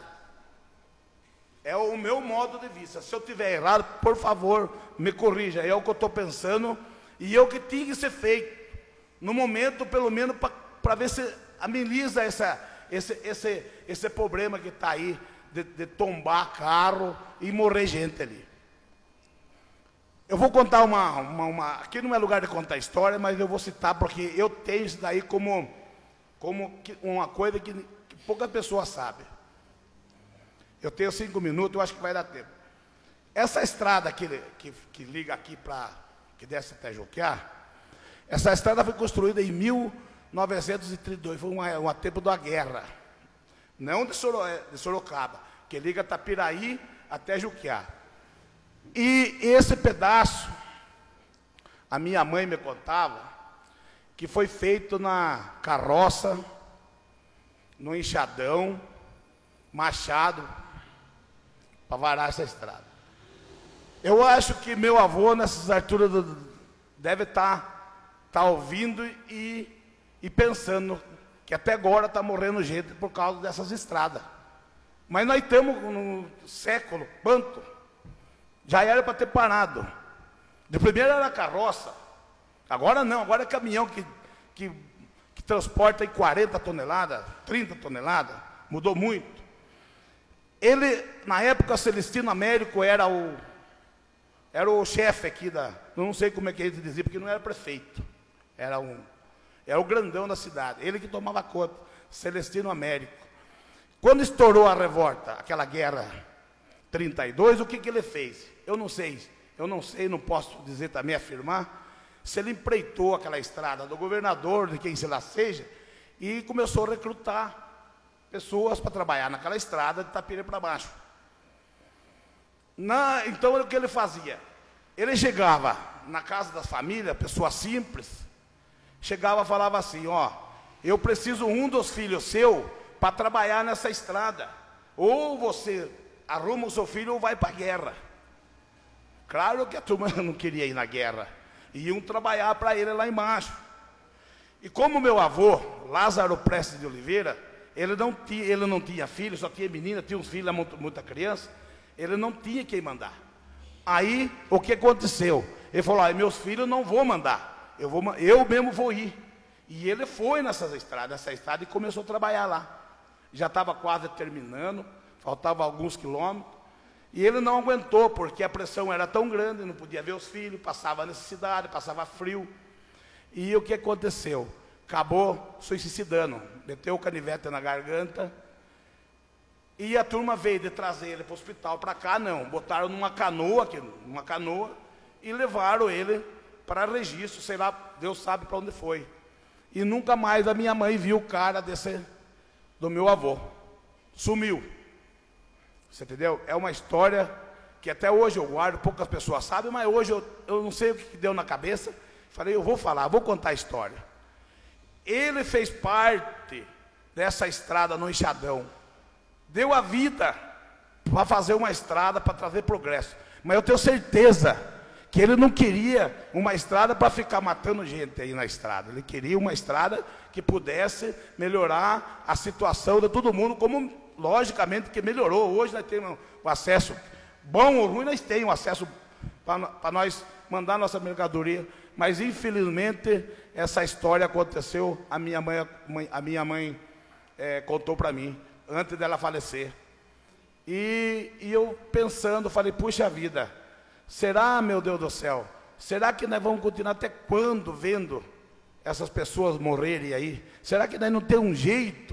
É o meu modo de vista. Se eu estiver errado, por favor, me corrija. É o que eu estou pensando e é o que tinha que ser feito. No momento, pelo menos, para ver se ameniza esse problema que está aí de tombar carro e morrer gente ali. Eu vou contar aqui não é lugar de contar história, mas eu vou citar porque eu tenho isso daí como uma coisa que poucas pessoas sabem. Eu tenho 5 minutos, eu acho que vai dar tempo. Essa estrada que liga aqui que desce até Juquiá, essa estrada foi construída em 1932, foi um tempo da guerra, não de Sorocaba, que liga Tapiraí até Juquiá. E esse pedaço, a minha mãe me contava, que foi feito na carroça, no enxadão, machado, para varar essa estrada. Eu acho que meu avô, nessas alturas, deve estar ouvindo e pensando que até agora está morrendo gente por causa dessas estradas. Mas nós estamos no século, quanto? Já era para ter parado. De primeiro era carroça. Agora não, agora é caminhão que transporta em 40 toneladas, 30 toneladas. Mudou muito. Ele, na época, Celestino Américo era o chefe aqui eu não sei como é que ele dizia, porque não era prefeito. Era o grandão da cidade. Ele que tomava conta, Celestino Américo. Quando estourou a revolta, aquela guerra 32, o que ele fez? Eu não sei, não posso dizer também, afirmar, se ele empreitou aquela estrada do governador, de quem se lá seja, e começou a recrutar pessoas para trabalhar naquela estrada de Tapira para baixo. Então, o que ele fazia? Ele chegava na casa das famílias, pessoa simples, chegava e falava assim, eu preciso um dos filhos seu para trabalhar nessa estrada. Ou você arruma o seu filho ou vai para a guerra. Claro que a turma não queria ir na guerra. Iam trabalhar para ele lá embaixo. E como meu avô, Lázaro Prestes de Oliveira, ele não tinha filho, só tinha menina, tinha uns filhos, muita criança, ele não tinha quem mandar. Aí, o que aconteceu? Ele falou, meus filhos não vou mandar, eu mesmo vou ir. E ele foi nessa estrada e começou a trabalhar lá. Já estava quase terminando, faltava alguns quilômetros, e ele não aguentou, porque a pressão era tão grande, não podia ver os filhos, passava necessidade, passava frio. E o que aconteceu? Acabou suicidando, meteu o canivete na garganta, e a turma veio de trazer ele para o hospital, para cá não, botaram numa canoa, e levaram ele para registro, sei lá, Deus sabe para onde foi. E nunca mais a minha mãe viu o cara do meu avô, sumiu. Você entendeu? É uma história que até hoje eu guardo, poucas pessoas sabem, mas hoje eu não sei o que deu na cabeça. Falei, eu vou falar, vou contar a história. Ele fez parte dessa estrada no enxadão. Deu a vida para fazer uma estrada, para trazer progresso. Mas eu tenho certeza que ele não queria uma estrada para ficar matando gente aí na estrada. Ele queria uma estrada que pudesse melhorar a situação de todo mundo, como logicamente que melhorou. Hoje nós temos o acesso, bom ou ruim, nós temos acesso para nós mandar nossa mercadoria. Mas infelizmente essa história aconteceu, a minha mãe contou para mim, antes dela falecer. E eu pensando, falei, puxa vida, será, meu Deus do céu, será que nós vamos continuar até quando vendo essas pessoas morrerem aí? Será que nós não temos um jeito,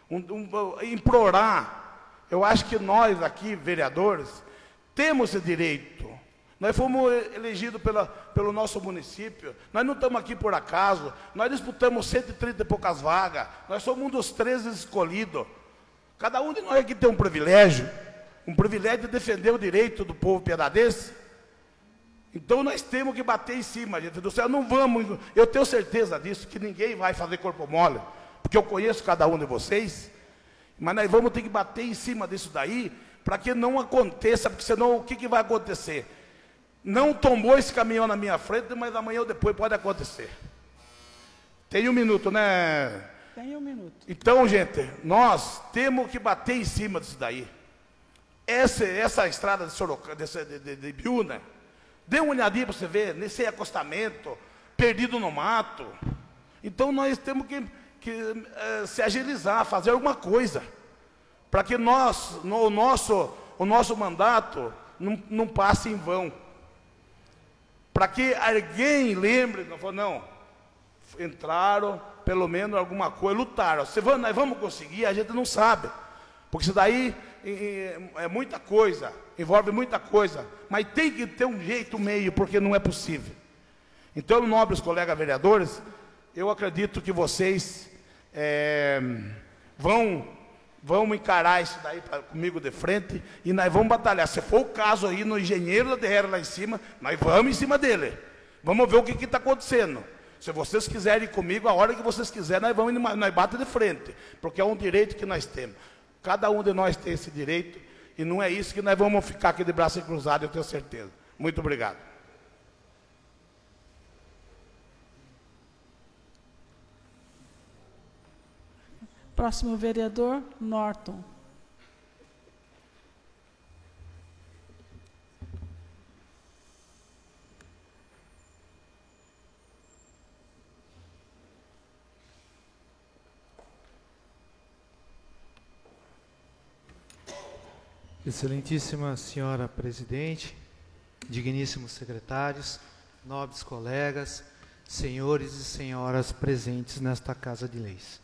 implorar? Eu acho que nós aqui, vereadores, temos esse direito. Nós fomos elegidos pelo nosso município, nós não estamos aqui por acaso, nós disputamos 130 e poucas vagas, nós somos um dos 13 escolhidos. Cada um de nós aqui tem um privilégio de defender o direito do povo piedadense. Então nós temos que bater em cima, gente do céu, não vamos, eu tenho certeza disso, que ninguém vai fazer corpo mole, porque eu conheço cada um de vocês, mas nós vamos ter que bater em cima disso daí, para que não aconteça, porque senão o que vai acontecer? Não tombou esse caminhão na minha frente, mas amanhã ou depois pode acontecer. Tem 1 minuto, né? Tem 1 minuto. Então, gente, nós temos que bater em cima disso daí. Essa estrada de Sorocaba, de Biúna, dê uma olhadinha para você ver, nesse acostamento, perdido no mato. Então, nós temos que se agilizar, fazer alguma coisa, para que o nosso mandato não passe em vão. Para que alguém lembre, não, entraram, pelo menos alguma coisa, lutaram. Nós vamos conseguir, a gente não sabe. Porque isso daí é muita coisa, envolve muita coisa. Mas tem que ter um jeito, meio, porque não é possível. Então, nobres colegas vereadores, eu acredito que vocês vão encarar isso daí comigo de frente e nós vamos batalhar. Se for o caso aí no engenheiro da terra lá em cima, nós vamos em cima dele. Vamos ver o que está acontecendo. Se vocês quiserem ir comigo, a hora que vocês quiserem, nós batemos de frente, porque é um direito que nós temos. Cada um de nós tem esse direito e não é isso que nós vamos ficar aqui de braço cruzado, eu tenho certeza. Muito obrigado. Próximo vereador, Norton. Excelentíssima senhora presidente, digníssimos secretários, nobres colegas, senhores e senhoras presentes nesta Casa de Leis.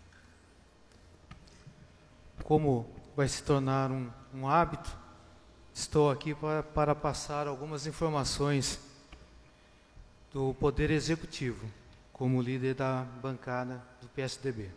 Como vai se tornar um hábito, estou aqui para passar algumas informações do Poder Executivo, como líder da bancada do PSDB.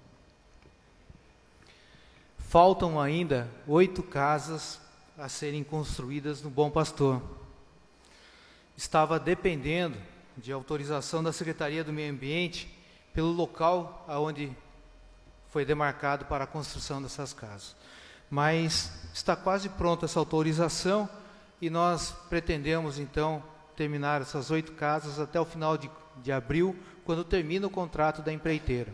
Faltam ainda 8 casas a serem construídas no Bom Pastor. Estava dependendo de autorização da Secretaria do Meio Ambiente pelo local onde foi demarcado para a construção dessas casas. Mas está quase pronta essa autorização e nós pretendemos, então, terminar essas 8 casas até o final de abril, quando termina o contrato da empreiteira.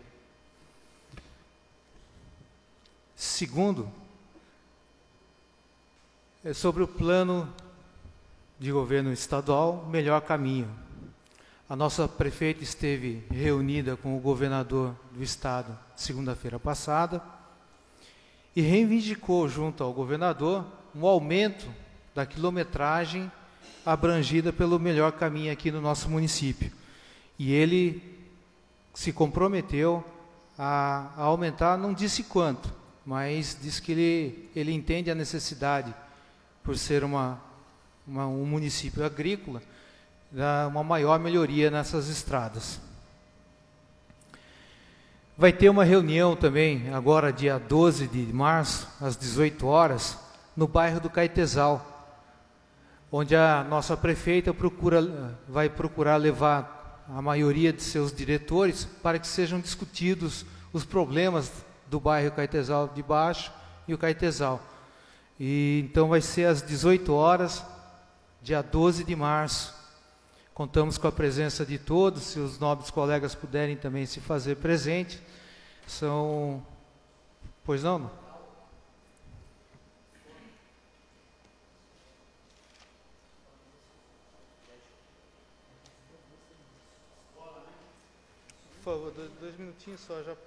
Segundo, é sobre o plano de governo estadual, Melhor Caminho. A nossa prefeita esteve reunida com o governador do estado segunda-feira passada e reivindicou junto ao governador um aumento da quilometragem abrangida pelo Melhor Caminho aqui no nosso município. E ele se comprometeu a aumentar, não disse quanto, mas disse que ele entende a necessidade, por ser um município agrícola, uma maior melhoria nessas estradas. Vai ter uma reunião também, agora dia 12 de março, às 18 horas, no bairro do Caetesal, onde a nossa prefeita vai procurar levar a maioria de seus diretores para que sejam discutidos os problemas do bairro Caetesal de Baixo e o Caetesal. E então vai ser às 18 horas, dia 12 de março. Contamos com a presença de todos, se os nobres colegas puderem também se fazer presente. Pois não? Por favor, 2 minutinhos só já.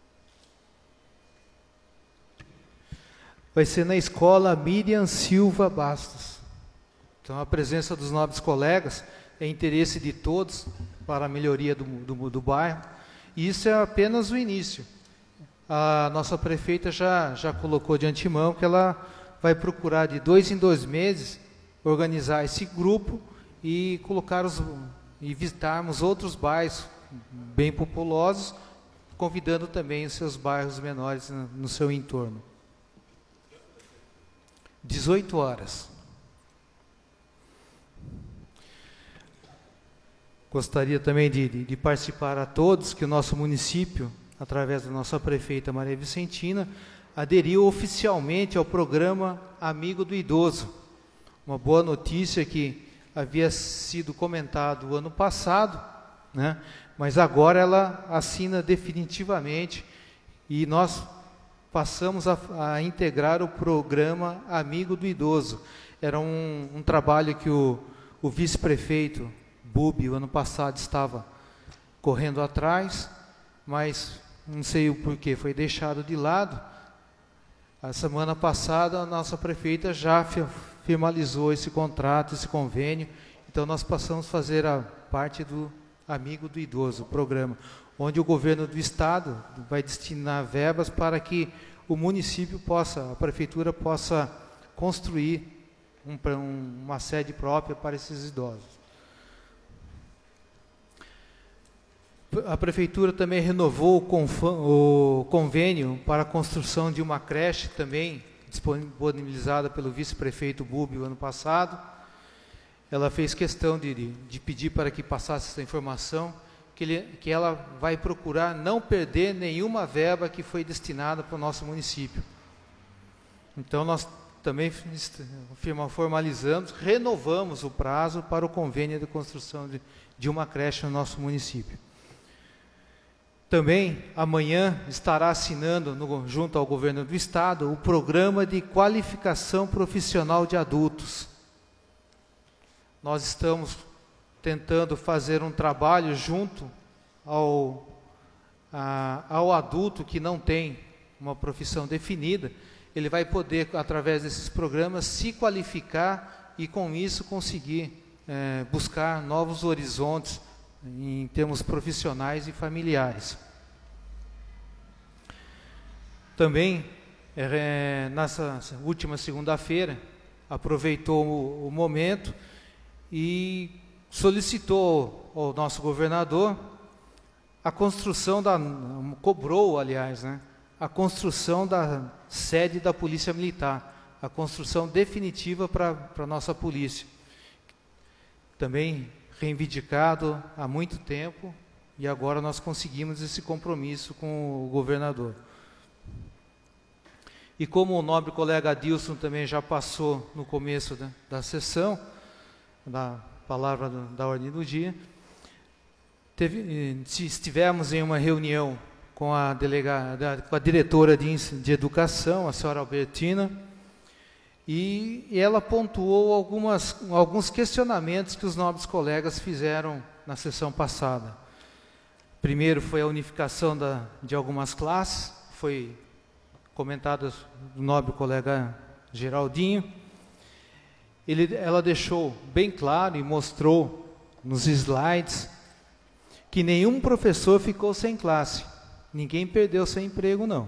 Vai ser na escola Miriam Silva Bastos. Então, a presença dos nobres colegas é interesse de todos para a melhoria do bairro. E isso é apenas o início. A nossa prefeita já colocou de antemão que ela vai procurar de 2 em 2 meses organizar esse grupo e e visitarmos outros bairros bem populosos, convidando também os seus bairros menores no seu entorno. 18 horas. Gostaria também de participar a todos que o nosso município, através da nossa prefeita Maria Vicentina, aderiu oficialmente ao programa Amigo do Idoso. Uma boa notícia que havia sido comentado o ano passado né? Mas agora ela assina definitivamente e nós passamos a integrar o programa Amigo do Idoso. Era um trabalho que o vice-prefeito Bubi, o ano passado, estava correndo atrás, mas não sei o porquê, foi deixado de lado. A semana passada, a nossa prefeita já formalizou esse contrato, esse convênio, então nós passamos a fazer a parte do Amigo do Idoso, o programa, onde o governo do estado vai destinar verbas para que o município possa, a prefeitura possa construir uma sede própria para esses idosos. A prefeitura também renovou o convênio para a construção de uma creche, também disponibilizada pelo vice-prefeito Bubi o ano passado. Ela fez questão de pedir para que passasse essa informação, que ela vai procurar não perder nenhuma verba que foi destinada para o nosso município. Então, nós também formalizamos, renovamos o prazo para o convênio de construção de uma creche no nosso município. Também, amanhã, estará assinando, junto ao governo do estado, o programa de qualificação profissional de adultos. Nós estamos tentando fazer um trabalho junto ao adulto que não tem uma profissão definida. Ele vai poder, através desses programas, se qualificar e, com isso, conseguir buscar novos horizontes em termos profissionais e familiares. Também, nessa última segunda-feira, aproveitou o momento e solicitou ao nosso governador a construção cobrou, aliás, né, a construção da sede da Polícia Militar, a construção definitiva para a nossa polícia. Também reivindicado há muito tempo e agora nós conseguimos esse compromisso com o governador. E como o nobre colega Adilson também já passou no começo da sessão, da palavra da ordem do dia, estivemos em uma reunião com a diretora de educação, a senhora Albertina, e ela pontuou alguns questionamentos que os nobres colegas fizeram na sessão passada. Primeiro foi a unificação de algumas classes, foi comentado do nobre colega Geraldinho. Ela deixou bem claro e mostrou nos slides que nenhum professor ficou sem classe, ninguém perdeu seu emprego, não.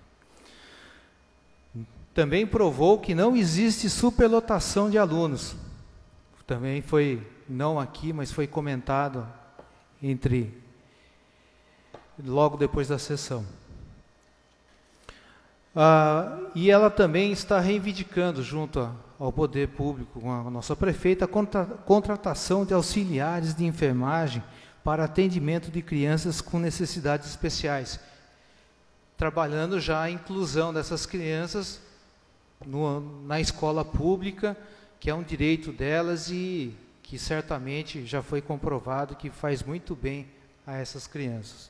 Também provou que não existe superlotação de alunos. Também foi, não aqui, mas foi comentado logo depois da sessão. E ela também está reivindicando, junto ao poder público, com a nossa prefeita, a contratação de auxiliares de enfermagem para atendimento de crianças com necessidades especiais, trabalhando já a inclusão dessas crianças na escola pública, que é um direito delas e que certamente já foi comprovado que faz muito bem a essas crianças.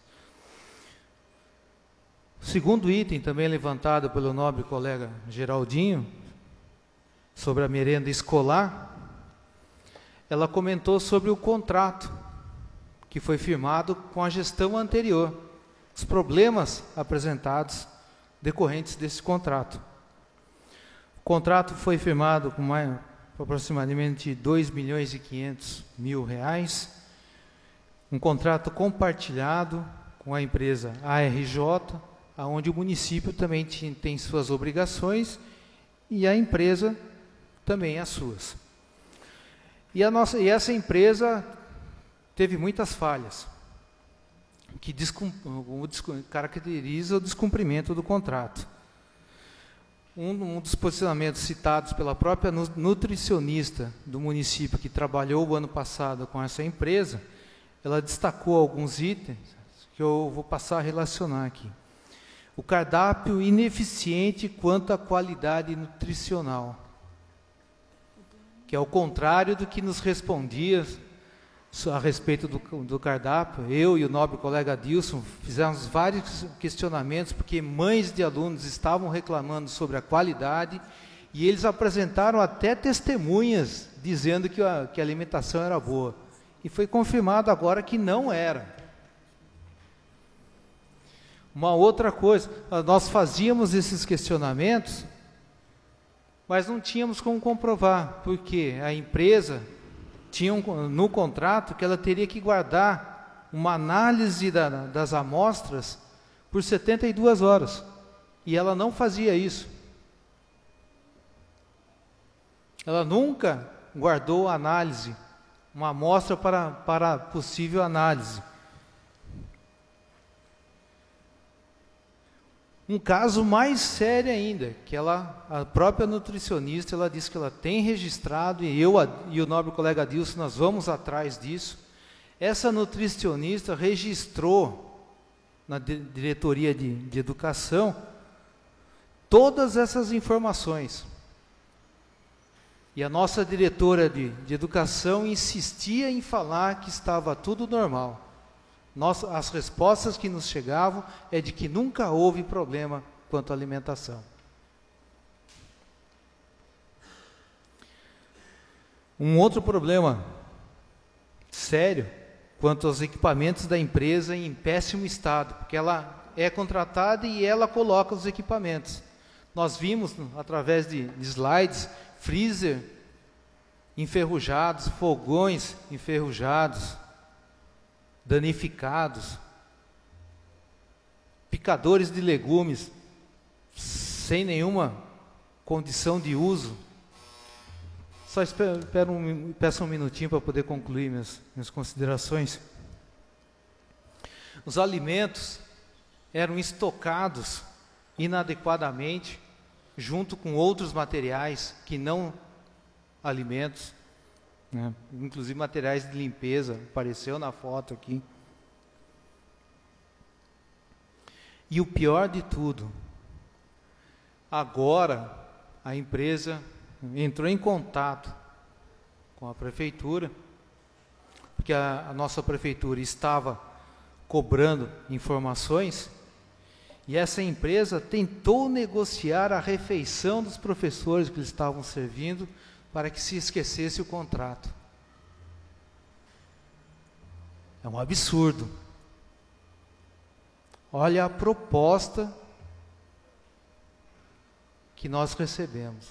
O segundo item, também levantado pelo nobre colega Geraldinho, sobre a merenda escolar, ela comentou sobre o contrato que foi firmado com a gestão anterior, os problemas apresentados decorrentes desse contrato. O contrato foi firmado com aproximadamente R$2.500.000, um contrato compartilhado com a empresa ARJ, onde o município também tem suas obrigações e a empresa também as suas. E essa empresa teve muitas falhas, que caracteriza o descumprimento do contrato. Um dos posicionamentos citados pela própria nutricionista do município, que trabalhou o ano passado com essa empresa, ela destacou alguns itens que eu vou passar a relacionar aqui. O cardápio ineficiente quanto à qualidade nutricional, que é o contrário do que nos respondia a respeito do cardápio. Eu e o nobre colega Adilson fizemos vários questionamentos, porque mães de alunos estavam reclamando sobre a qualidade, e eles apresentaram até testemunhas dizendo que a alimentação era boa. E foi confirmado agora que não era. Uma outra coisa, nós fazíamos esses questionamentos, mas não tínhamos como comprovar, porque a empresa tinha no contrato que ela teria que guardar uma análise das amostras por 72 horas, e ela não fazia isso. Ela nunca guardou a análise, uma amostra para possível análise. Um caso mais sério ainda, que a própria nutricionista, ela disse que ela tem registrado, e eu e o nobre colega Adilson, nós vamos atrás disso. Essa nutricionista registrou na diretoria de educação todas essas informações. E a nossa diretora de educação insistia em falar que estava tudo normal. As respostas que nos chegavam é de que nunca houve problema quanto à alimentação. Um outro problema sério quanto aos equipamentos da empresa em péssimo estado, porque ela é contratada e ela coloca os equipamentos. Nós vimos através de slides, freezer enferrujados, fogões enferrujados, danificados, picadores de legumes sem nenhuma condição de uso. Só peço um minutinho para poder concluir minhas considerações. Os alimentos eram estocados inadequadamente, junto com outros materiais que não alimentos, né? Inclusive materiais de limpeza, apareceu na foto aqui. E o pior de tudo, agora a empresa entrou em contato com a prefeitura, porque a nossa prefeitura estava cobrando informações, e essa empresa tentou negociar a refeição dos professores que eles estavam servindo, para que se esquecesse o contrato. É um absurdo. Olha a proposta que nós recebemos.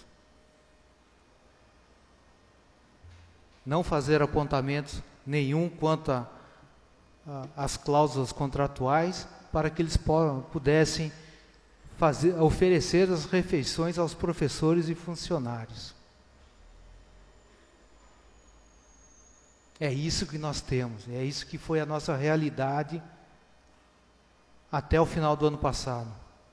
Não fazer apontamento nenhum quanto às cláusulas contratuais, para que eles pudessem oferecer as refeições aos professores e funcionários. É isso que nós temos, é isso que foi a nossa realidade até o final do ano passado.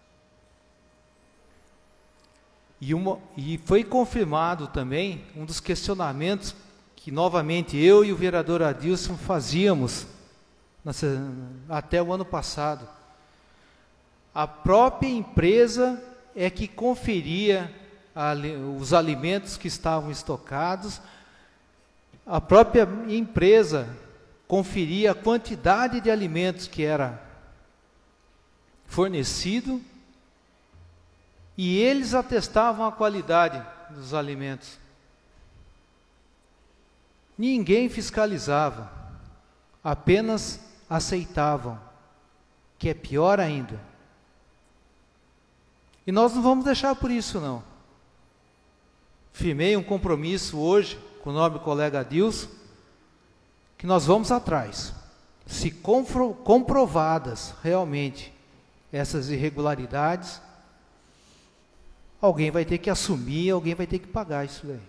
E foi confirmado também um dos questionamentos que novamente eu e o vereador Adilson fazíamos até o ano passado. A própria empresa é que conferia os alimentos que estavam estocados. A própria empresa conferia a quantidade de alimentos que era fornecido, e eles atestavam a qualidade dos alimentos. Ninguém fiscalizava, apenas aceitavam, que é pior ainda. E nós não vamos deixar por isso, não. Firmei um compromisso hoje com o nobre colega Adilson, que nós vamos atrás. Se comprovadas realmente essas irregularidades, alguém vai ter que assumir, alguém vai ter que pagar isso daí.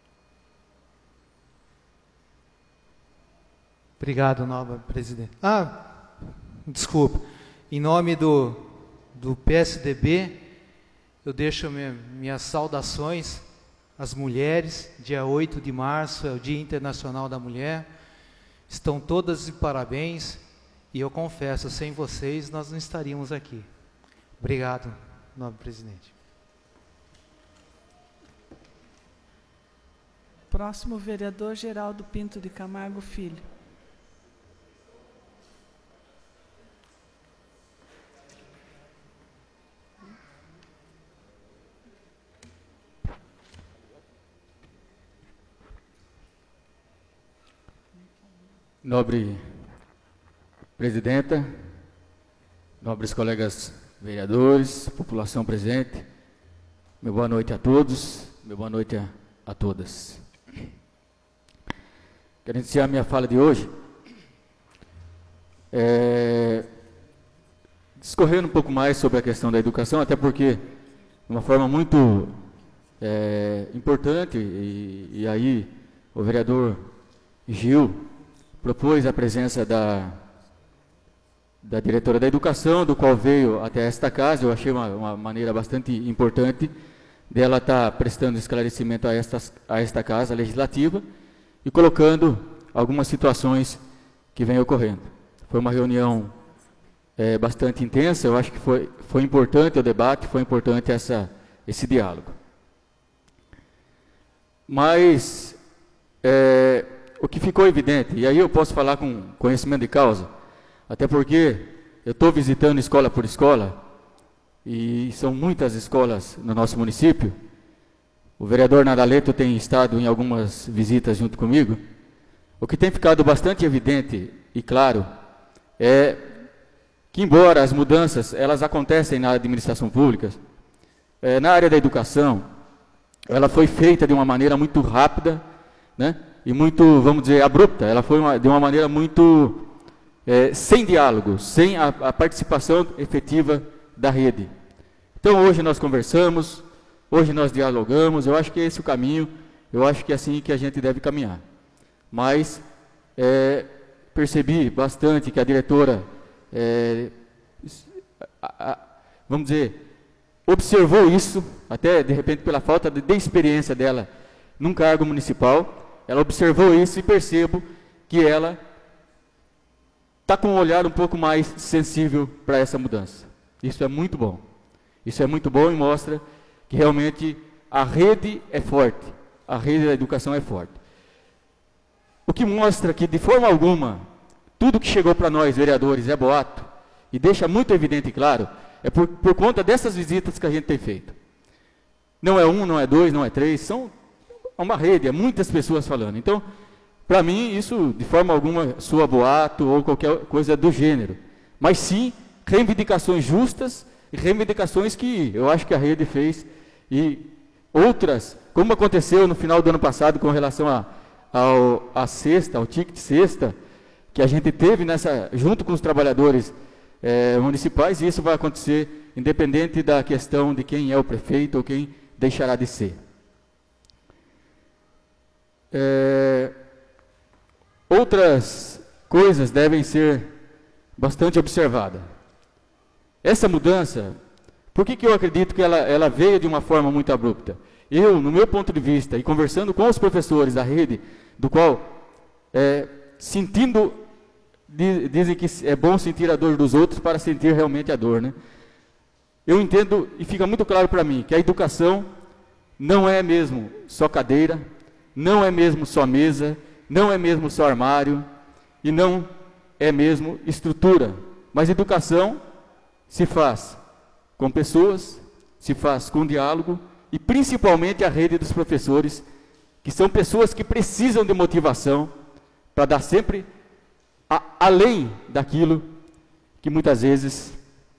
Obrigado, nobre presidente. Desculpa. Em nome do PSDB, eu deixo minhas saudações às mulheres. Dia 8 de março é o Dia Internacional da Mulher. Estão todas de parabéns. E eu confesso, sem vocês nós não estaríamos aqui. Obrigado, nobre presidente. Próximo, vereador Geraldo Pinto de Camargo Filho. Nobre presidenta, nobres colegas vereadores, população presente, meu boa noite a todos, meu boa noite a todas. Quero iniciar minha fala de hoje discorrendo um pouco mais sobre a questão da educação, até porque, de uma forma muito importante, e aí o vereador Gil propôs a presença da diretora da educação, do qual veio até esta casa. Eu achei uma maneira bastante importante dela estar prestando esclarecimento a esta casa legislativa e colocando algumas situações que vêm ocorrendo. Foi uma reunião bastante intensa. Eu acho que foi importante o debate, foi importante esse diálogo. Mas o que ficou evidente, e aí eu posso falar com conhecimento de causa, até porque eu estou visitando escola por escola, e são muitas escolas no nosso município. O vereador Nadaleto tem estado em algumas visitas junto comigo. O que tem ficado bastante evidente e claro é que, embora as mudanças elas acontecem na administração pública, na área da educação, ela foi feita de uma maneira muito rápida, né? E muito, vamos dizer, abrupta. Ela foi de uma maneira muito sem diálogo, sem a participação efetiva da rede. Então, hoje nós conversamos, hoje nós dialogamos. Eu acho que é esse o caminho, eu acho que é assim que a gente deve caminhar. Mas percebi bastante que a diretora, vamos dizer, observou isso, até de repente pela falta de experiência dela num cargo municipal. Ela observou isso e percebo que ela está com um olhar um pouco mais sensível para essa mudança. Isso é muito bom. Isso é muito bom e mostra que realmente a rede é forte. A rede da educação é forte. O que mostra que, de forma alguma, tudo que chegou para nós, vereadores, é boato, e deixa muito evidente e claro, é por conta dessas visitas que a gente tem feito. Não é um, não é dois, não é três, são uma rede, é muitas pessoas falando. Então, para mim, isso de forma alguma soa boato ou qualquer coisa do gênero. Mas sim, reivindicações justas e reivindicações que eu acho que a rede fez. E outras, como aconteceu no final do ano passado com relação à cesta, ao ticket cesta, que a gente teve junto com os trabalhadores municipais, e isso vai acontecer independente da questão de quem é o prefeito ou quem deixará de ser. Outras coisas devem ser bastante observadas. Essa mudança, por que eu acredito que ela veio de uma forma muito abrupta? Eu, no meu ponto de vista, e conversando com os professores da rede, do qual, dizem que é bom sentir a dor dos outros para sentir realmente a dor, né? Eu entendo, e fica muito claro para mim, que a educação não é mesmo só cadeira, não é mesmo só mesa, não é mesmo só armário, e não é mesmo estrutura. Mas educação se faz com pessoas, se faz com diálogo, e principalmente a rede dos professores, que são pessoas que precisam de motivação para dar sempre além daquilo que muitas vezes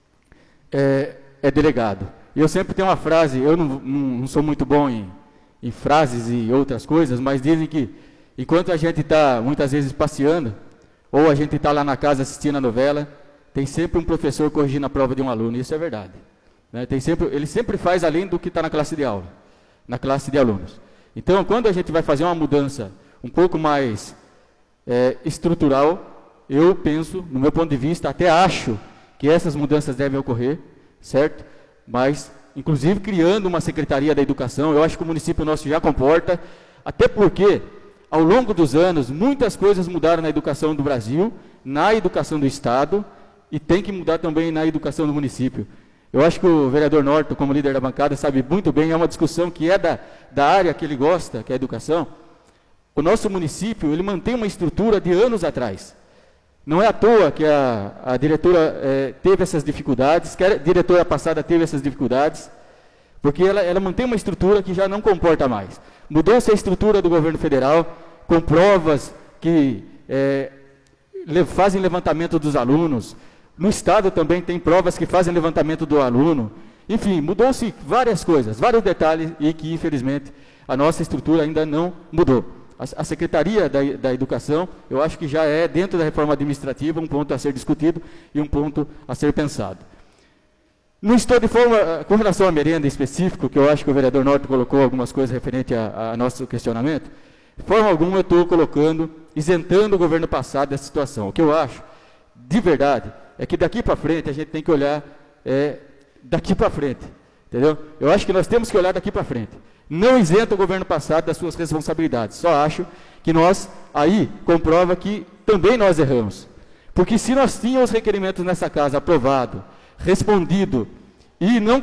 é delegado. E eu sempre tenho uma frase, eu não sou muito bom em frases e outras coisas, mas dizem que enquanto a gente está muitas vezes passeando, ou a gente está lá na casa assistindo a novela, tem sempre um professor corrigindo a prova de um aluno. Isso é verdade, né? Ele sempre faz além do que está na classe de aula, na classe de alunos. Então, quando a gente vai fazer uma mudança um pouco mais estrutural, eu penso, no meu ponto de vista, até acho que essas mudanças devem ocorrer, certo? Mas, inclusive, criando uma Secretaria da Educação, eu acho que o município nosso já comporta, até porque, ao longo dos anos, muitas coisas mudaram na educação do Brasil, na educação do Estado, e tem que mudar também na educação do município. Eu acho que o vereador Norton, como líder da bancada, sabe muito bem, é uma discussão que é da área que ele gosta, que é a educação. O nosso município, ele mantém uma estrutura de anos atrás. Não é à toa que a diretora teve essas dificuldades, que a diretora passada teve essas dificuldades, porque ela mantém uma estrutura que já não comporta mais. Mudou-se a estrutura do governo federal, com provas que fazem levantamento dos alunos. No Estado também tem provas que fazem levantamento do aluno. Enfim, mudou-se várias coisas, vários detalhes, e que, infelizmente, a nossa estrutura ainda não mudou. A Secretaria da Educação, eu acho que já é, dentro da reforma administrativa, um ponto a ser discutido e um ponto a ser pensado. Não estou de forma, com relação à merenda em específico, que eu acho que o vereador Norte colocou algumas coisas referente a nosso questionamento, de forma alguma eu estou colocando, isentando o governo passado dessa situação. O que eu acho, de verdade, é que daqui para frente a gente tem que olhar daqui para frente, entendeu? Eu acho que nós temos que olhar daqui para frente. Não isenta o governo passado das suas responsabilidades. Só acho que nós, aí, comprova que também nós erramos. Porque se nós tínhamos os requerimentos nessa casa aprovado, respondido, e não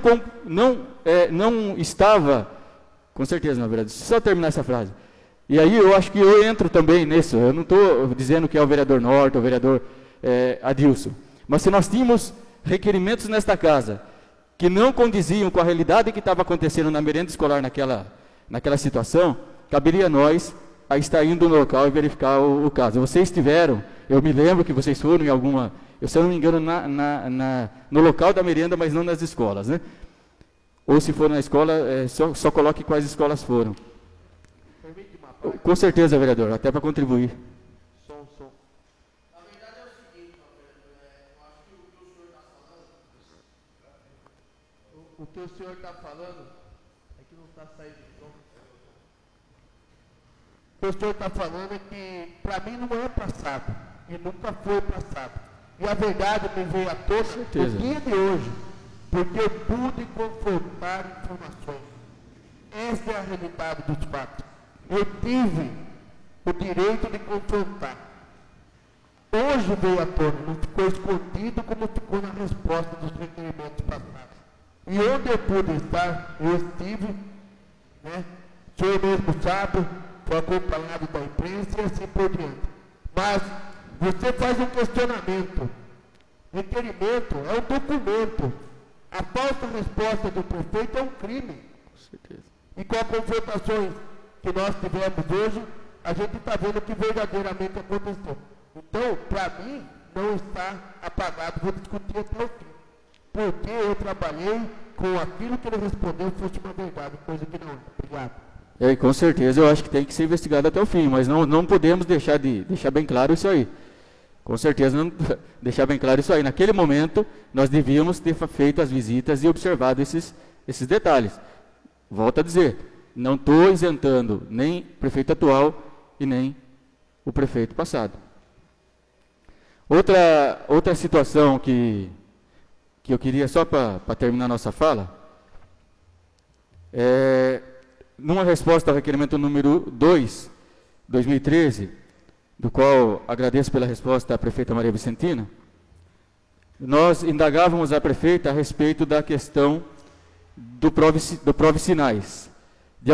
estava, com certeza, na verdade, só terminar essa frase. E aí eu acho que eu entro também nisso, eu não estou dizendo que é o vereador Norte, o vereador Adilson, mas se nós tínhamos requerimentos nesta casa, que não condiziam com a realidade que estava acontecendo na merenda escolar naquela situação, caberia a nós a estar indo no local e verificar o caso. Vocês tiveram, eu me lembro que vocês foram em alguma, se eu não me engano, no local da merenda, mas não nas escolas, né? Ou se for na escola, só coloque quais escolas foram. Com certeza, vereador, até para contribuir. Na verdade é o seguinte, eu acho que o que o senhor está falando, o que o senhor está falando, é que não está saindo de novo. O que o senhor está falando é que, para mim, não é passado, e nunca foi passado. E a verdade me veio à tona no dia de hoje, porque eu pude confrontar informações. Essa é a realidade dos fatos. Eu tive o direito de confrontar. Hoje veio à tona, não ficou escondido como ficou na resposta dos requerimentos passados. E onde eu pude estar, eu estive, né? O senhor mesmo sabe, foi acompanhado da imprensa e assim por diante. Mas você faz um questionamento. Requerimento é um documento. A falsa resposta do prefeito é um crime. Com certeza. E com as confrontações que nós tivemos hoje, a gente está vendo o que verdadeiramente aconteceu. Então, para mim, não está apagado. Vou discutir até o fim. Porque eu trabalhei com aquilo que ele respondeu fosse uma verdade, coisa que não é. Obrigado. Com certeza, eu acho que tem que ser investigado até o fim, mas não podemos deixar bem claro isso aí. Com certeza, não deixar bem claro isso aí. Naquele momento, nós devíamos ter feito as visitas e observado esses detalhes. Volto a dizer, não estou isentando nem o prefeito atual e nem o prefeito passado. Outra situação que eu queria, só para terminar nossa fala, numa resposta ao requerimento número 2, 2013, do qual agradeço pela resposta à prefeita Maria Vicentina, nós indagávamos a prefeita a respeito da questão do Provicinais, de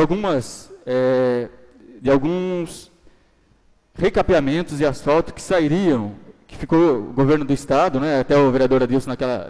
alguns recapeamentos de asfalto que sairiam, que ficou o governo do Estado, né, até o vereador Adilson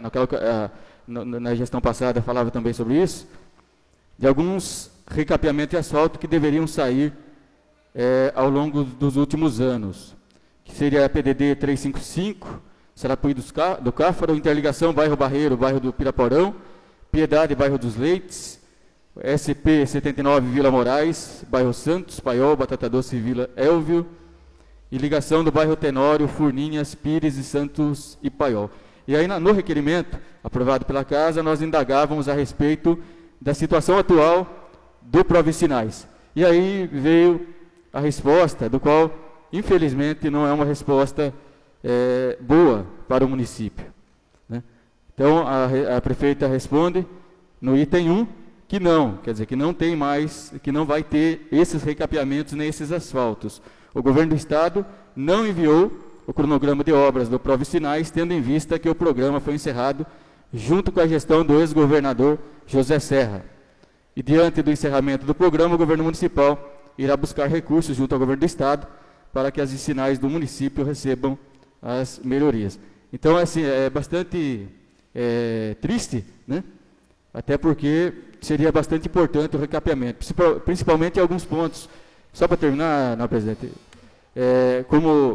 na gestão passada falava também sobre isso, de alguns recapeamentos de asfalto que deveriam sair ao longo dos últimos anos, que seria a PDD 355, Sarapuí do Cáfaro, interligação bairro Barreiro, bairro do Piraporão, Piedade, bairro dos Leites, SP 79, Vila Moraes, bairro Santos, Paiol, Batata Doce, Vila Elvio, e ligação do bairro Tenório, Furninhas, Pires e Santos e Paiol. E aí, no requerimento, aprovado pela Casa, nós indagávamos a respeito da situação atual do Provicinais. E aí veio a resposta, do qual, infelizmente, não é uma resposta boa para o município, né? Então, a prefeita responde no item 1 que não, quer dizer, que não tem mais, que não vai ter esses recapeamentos nem esses asfaltos. O governo do Estado não enviou o cronograma de obras do Provicinais, tendo em vista que o programa foi encerrado junto com a gestão do ex-governador José Serra. E diante do encerramento do programa, o governo municipal irá buscar recursos junto ao governo do Estado para que as vicinais do município recebam as melhorias. Então, assim, é bastante triste, né? Até porque seria bastante importante o recapeamento, principalmente em alguns pontos. Só para terminar, não, presidente, como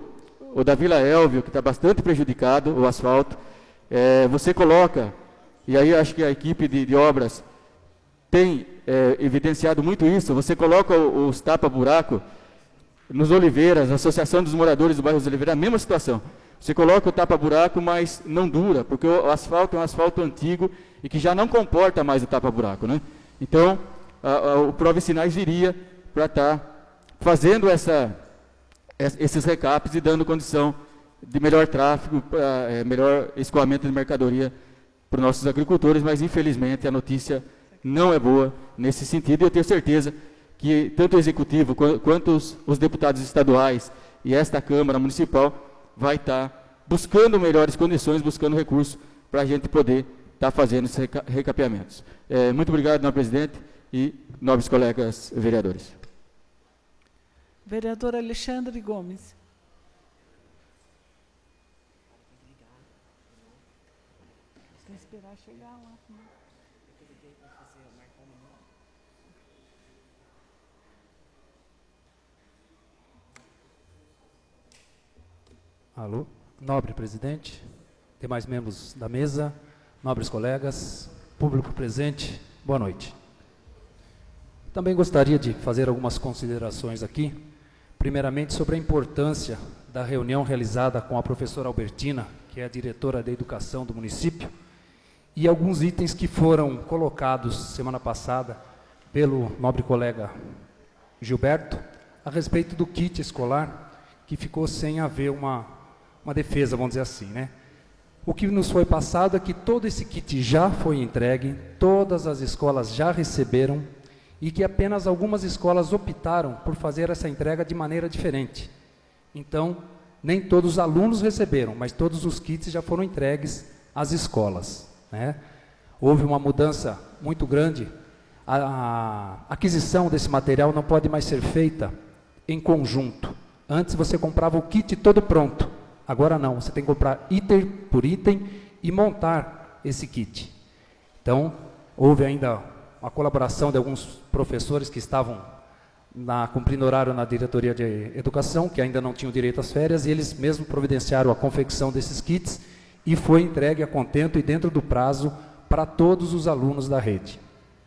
o da Vila Elvio, que está bastante prejudicado, o asfalto. Você coloca, e aí acho que a equipe de obras tem evidenciado muito isso, você coloca os tapa-buraco nos Oliveiras, a Associação dos Moradores do Bairro dos Oliveiras, a mesma situação. Você coloca o tapa-buraco, mas não dura, porque o asfalto é um asfalto antigo e que já não comporta mais o tapa-buraco, né? Então, o Prove Sinais viria para estar fazendo esses recaps e dando condição de melhor tráfego, melhor escoamento de mercadoria para os nossos agricultores, mas infelizmente a notícia não é boa nesse sentido, e eu tenho certeza que tanto o Executivo quanto os deputados estaduais e esta Câmara Municipal vai estar buscando melhores condições, buscando recursos para a gente poder estar fazendo esses recapeamentos. Muito obrigado, senhor presidente e nobres colegas vereadores. Vereador Alexandre Gomes. Vou esperar chegar lá. Alô, nobre presidente, demais membros da mesa, nobres colegas, público presente, boa noite. Também gostaria de fazer algumas considerações aqui, primeiramente sobre a importância da reunião realizada com a professora Albertina, que é a diretora de educação do município, e alguns itens que foram colocados semana passada pelo nobre colega Gilberto, a respeito do kit escolar, que ficou sem haver uma defesa, vamos dizer assim, né? O que nos foi passado é que todo esse kit já foi entregue, todas as escolas já receberam, e que apenas algumas escolas optaram por fazer essa entrega de maneira diferente. Então, nem todos os alunos receberam, mas todos os kits já foram entregues às escolas, né? Houve uma mudança muito grande. A aquisição desse material não pode mais ser feita em conjunto. Antes você comprava o kit todo pronto. Agora não, você tem que comprar item por item e montar esse kit. Então, houve ainda uma colaboração de alguns professores que estavam cumprindo horário na diretoria de educação, que ainda não tinham direito às férias, e eles mesmos providenciaram a confecção desses kits e foi entregue a contento e dentro do prazo para todos os alunos da rede.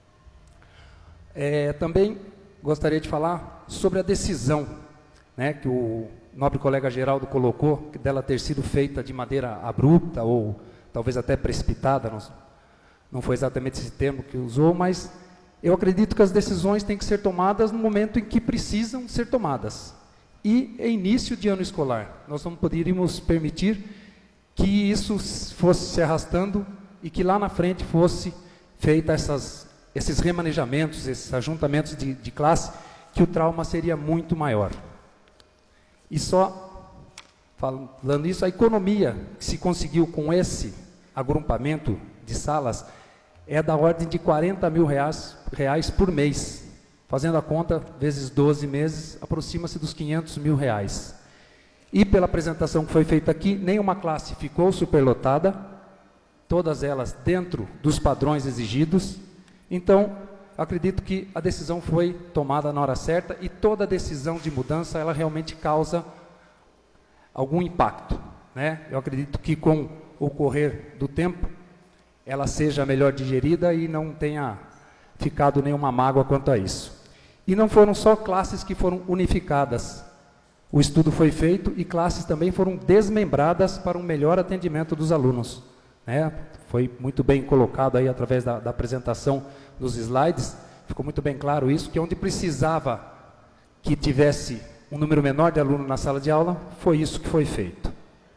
Também gostaria de falar sobre a decisão, né, que o nobre colega Geraldo colocou, que dela ter sido feita de maneira abrupta ou talvez até precipitada, não foi exatamente esse termo que usou, mas eu acredito que as decisões têm que ser tomadas no momento em que precisam ser tomadas. E é início de ano escolar. Nós não poderíamos permitir que isso fosse se arrastando e que lá na frente fosse feita esses remanejamentos, esses ajuntamentos de classe, que o trauma seria muito maior. E só falando isso, a economia que se conseguiu com esse agrupamento de salas é da ordem de R$40 mil por mês. Fazendo a conta, vezes 12 meses, aproxima-se dos R$500 mil. E pela apresentação que foi feita aqui, nenhuma classe ficou superlotada, todas elas dentro dos padrões exigidos. Então, acredito que a decisão foi tomada na hora certa e toda decisão de mudança, ela realmente causa algum impacto, né? Eu acredito que com o correr do tempo, ela seja melhor digerida e não tenha ficado nenhuma mágoa quanto a isso. E não foram só classes que foram unificadas. O estudo foi feito e classes também foram desmembradas para um melhor atendimento dos alunos, né? Foi muito bem colocado aí através da apresentação dos slides, ficou muito bem claro isso, que onde precisava que tivesse um número menor de alunos na sala de aula, foi isso que foi feito.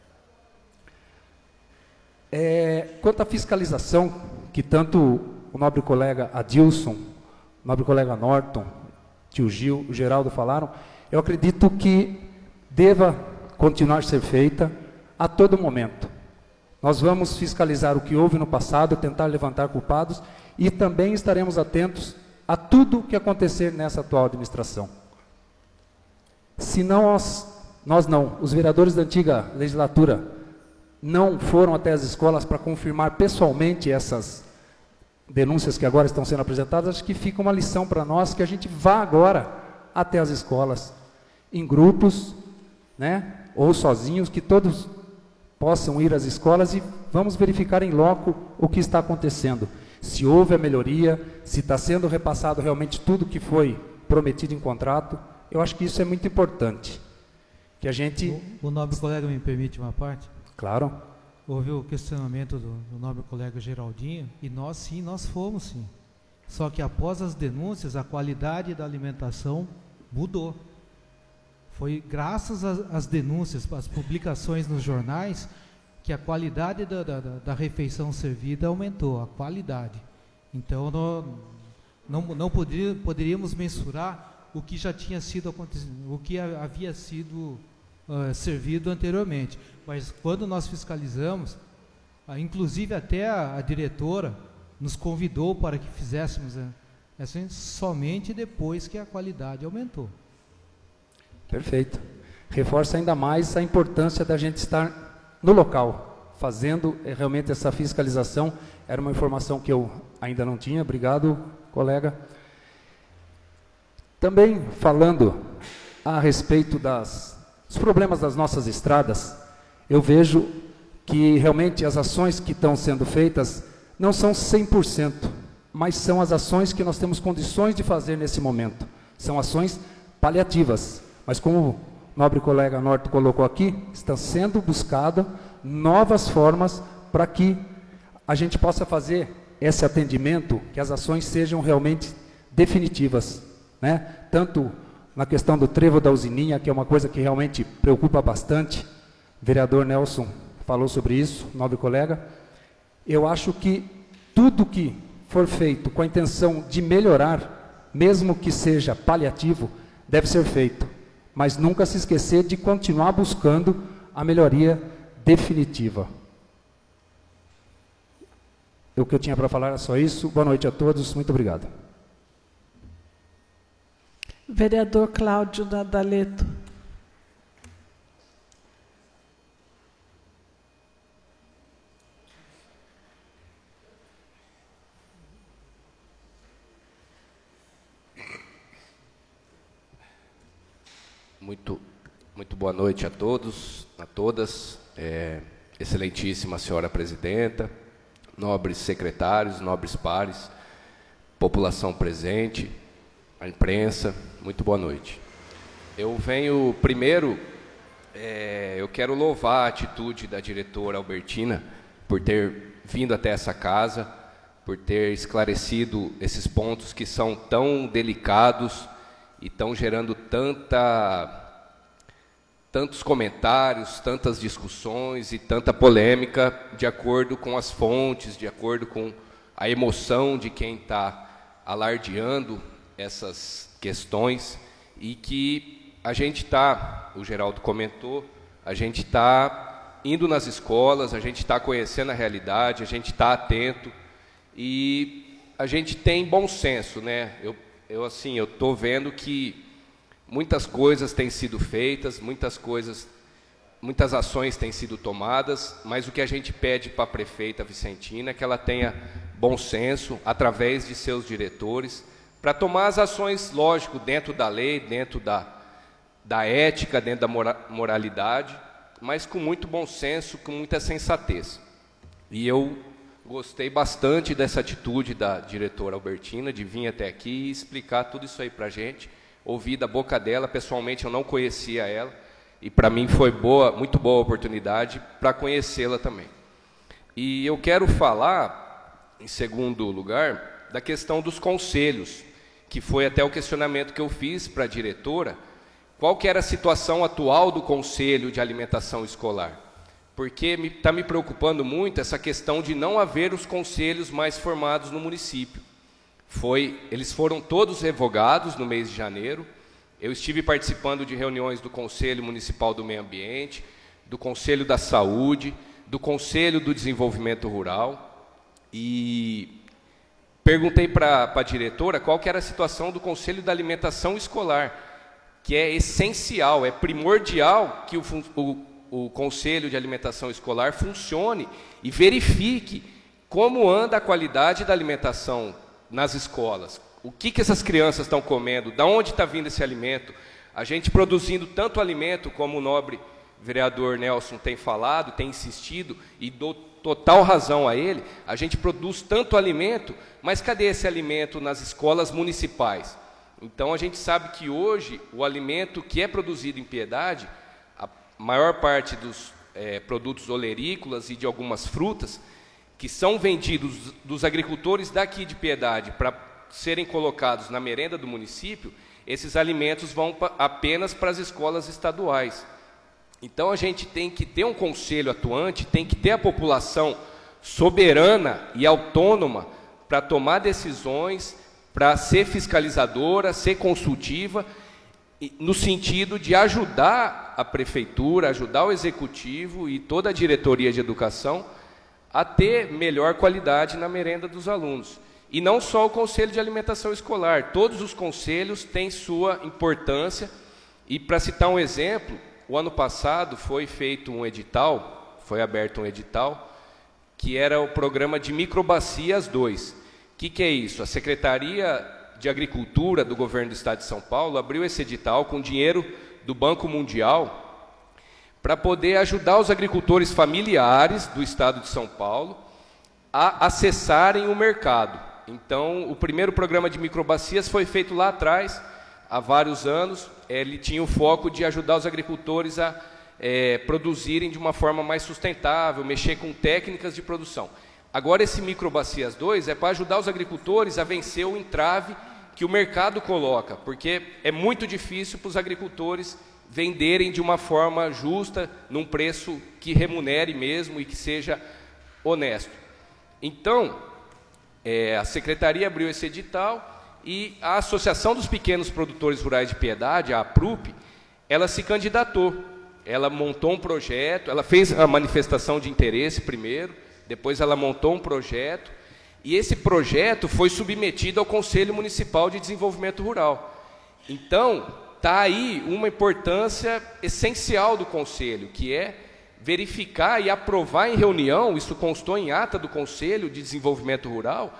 Quanto à fiscalização, que tanto o nobre colega Adilson, o nobre colega Norton, tio Gil, o Geraldo falaram, eu acredito que deva continuar a ser feita a todo momento. Nós vamos fiscalizar o que houve no passado, tentar levantar culpados e também estaremos atentos a tudo que acontecer nessa atual administração. Se não os vereadores da antiga legislatura não foram até as escolas para confirmar pessoalmente essas denúncias que agora estão sendo apresentadas, acho que fica uma lição para nós, que a gente vá agora até as escolas, em grupos, né? Ou sozinhos, que todos possam ir às escolas e vamos verificar em loco o que está acontecendo. Se houve a melhoria, se está sendo repassado realmente tudo que foi prometido em contrato. Eu acho que isso é muito importante. Que a gente... O nobre colega me permite uma parte? Claro. Houve o questionamento do nobre colega Geraldinho, e nós fomos sim. Só que após as denúncias, a qualidade da alimentação mudou. Foi graças às denúncias, às publicações nos jornais, que a qualidade da refeição servida aumentou, a qualidade. Então, não poderíamos mensurar o que já tinha sido o que havia sido servido anteriormente. Mas quando nós fiscalizamos, inclusive até a diretora nos convidou para que fizéssemos assim, somente depois que a qualidade aumentou. Perfeito. Reforça ainda mais a importância da gente estar no local, fazendo realmente essa fiscalização. Era uma informação que eu ainda não tinha. Obrigado, colega. Também falando a respeito dos problemas das nossas estradas, eu vejo que realmente as ações que estão sendo feitas não são 100%, mas são as ações que nós temos condições de fazer nesse momento. São ações paliativas, mas como o nobre colega Norte colocou aqui, estão sendo buscadas novas formas para que a gente possa fazer esse atendimento, que as ações sejam realmente definitivas, né? Tanto na questão do trevo da usininha, que é uma coisa que realmente preocupa bastante, o vereador Nelson falou sobre isso, nobre colega. Eu acho que tudo que for feito com a intenção de melhorar, mesmo que seja paliativo, deve ser feito, mas nunca se esquecer de continuar buscando a melhoria definitiva. O que eu tinha para falar era só isso. Boa noite a todos, muito obrigado. Vereador Cláudio D'Aleto. Muito boa noite a todos, a todas, excelentíssima senhora presidenta, nobres secretários, nobres pares, população presente, a imprensa, muito boa noite. Eu venho primeiro, eu quero louvar a atitude da diretora Albertina por ter vindo até essa casa, por ter esclarecido esses pontos que são tão delicados e estão gerando tantos comentários, tantas discussões e tanta polêmica, de acordo com as fontes, de acordo com a emoção de quem está alardeando essas questões, e que a gente está, o Geraldo comentou, a gente está indo nas escolas, a gente está conhecendo a realidade, a gente está atento e a gente tem bom senso, né? Eu estou vendo que muitas coisas têm sido feitas, muitas ações têm sido tomadas, mas o que a gente pede para a prefeita Vicentina é que ela tenha bom senso, através de seus diretores, para tomar as ações, lógico, dentro da lei, dentro da ética, dentro da moralidade, mas com muito bom senso, com muita sensatez. E eu gostei bastante dessa atitude da diretora Albertina, de vir até aqui e explicar tudo isso aí para a gente. Ouvi da boca dela, pessoalmente eu não conhecia ela, e para mim foi muito boa a oportunidade para conhecê-la também. E eu quero falar, em segundo lugar, da questão dos conselhos, que foi até o questionamento que eu fiz para a diretora, qual que era a situação atual do Conselho de Alimentação Escolar. Porque está me preocupando muito essa questão de não haver os conselhos mais formados no município. Eles foram todos revogados no mês de janeiro. Eu estive participando de reuniões do Conselho Municipal do Meio Ambiente, do Conselho da Saúde, do Conselho do Desenvolvimento Rural, e perguntei para a diretora qual que era a situação do Conselho da Alimentação Escolar, que é essencial, é primordial que o Conselho de Alimentação Escolar funcione e verifique como anda a qualidade da alimentação nas escolas. O que essas crianças estão comendo, de onde está vindo esse alimento, A gente produzindo tanto alimento, como o nobre vereador Nelson tem falado, tem insistido, e dou total razão a ele, a gente produz tanto alimento, mas cadê esse alimento nas escolas municipais? Então a gente sabe que hoje o alimento que é produzido em Piedade, a maior parte dos produtos olerícolas e de algumas frutas, que são vendidos dos agricultores daqui de Piedade para serem colocados na merenda do município, esses alimentos vão apenas para as escolas estaduais. Então a gente tem que ter um conselho atuante, tem que ter a população soberana e autônoma para tomar decisões, para ser fiscalizadora, ser consultiva, no sentido de ajudar a prefeitura, ajudar o executivo e toda a diretoria de educação a ter melhor qualidade na merenda dos alunos. E não só o Conselho de Alimentação Escolar, todos os conselhos têm sua importância. E para citar um exemplo, o ano passado foi feito um edital, foi aberto um edital, que era o programa de Microbacias 2. O que é isso? A Secretaria de Agricultura do Governo do Estado de São Paulo abriu esse edital com dinheiro do Banco Mundial para poder ajudar os agricultores familiares do Estado de São Paulo a acessarem o mercado. Então, o primeiro programa de microbacias foi feito lá atrás, há vários anos. Ele tinha o foco de ajudar os agricultores a produzirem de uma forma mais sustentável, mexer com técnicas de produção. Agora, esse Microbacias 2 é para ajudar os agricultores a vencer o entrave que o mercado coloca, porque é muito difícil para os agricultores venderem de uma forma justa, num preço que remunere mesmo e que seja honesto. Então, a Secretaria abriu esse edital e a Associação dos Pequenos Produtores Rurais de Piedade, a APRUP, ela se candidatou. Ela montou um projeto, ela fez a manifestação de interesse primeiro, depois ela montou um projeto, e esse projeto foi submetido ao Conselho Municipal de Desenvolvimento Rural. Então, está aí uma importância essencial do Conselho, que é verificar e aprovar em reunião, isso constou em ata do Conselho de Desenvolvimento Rural,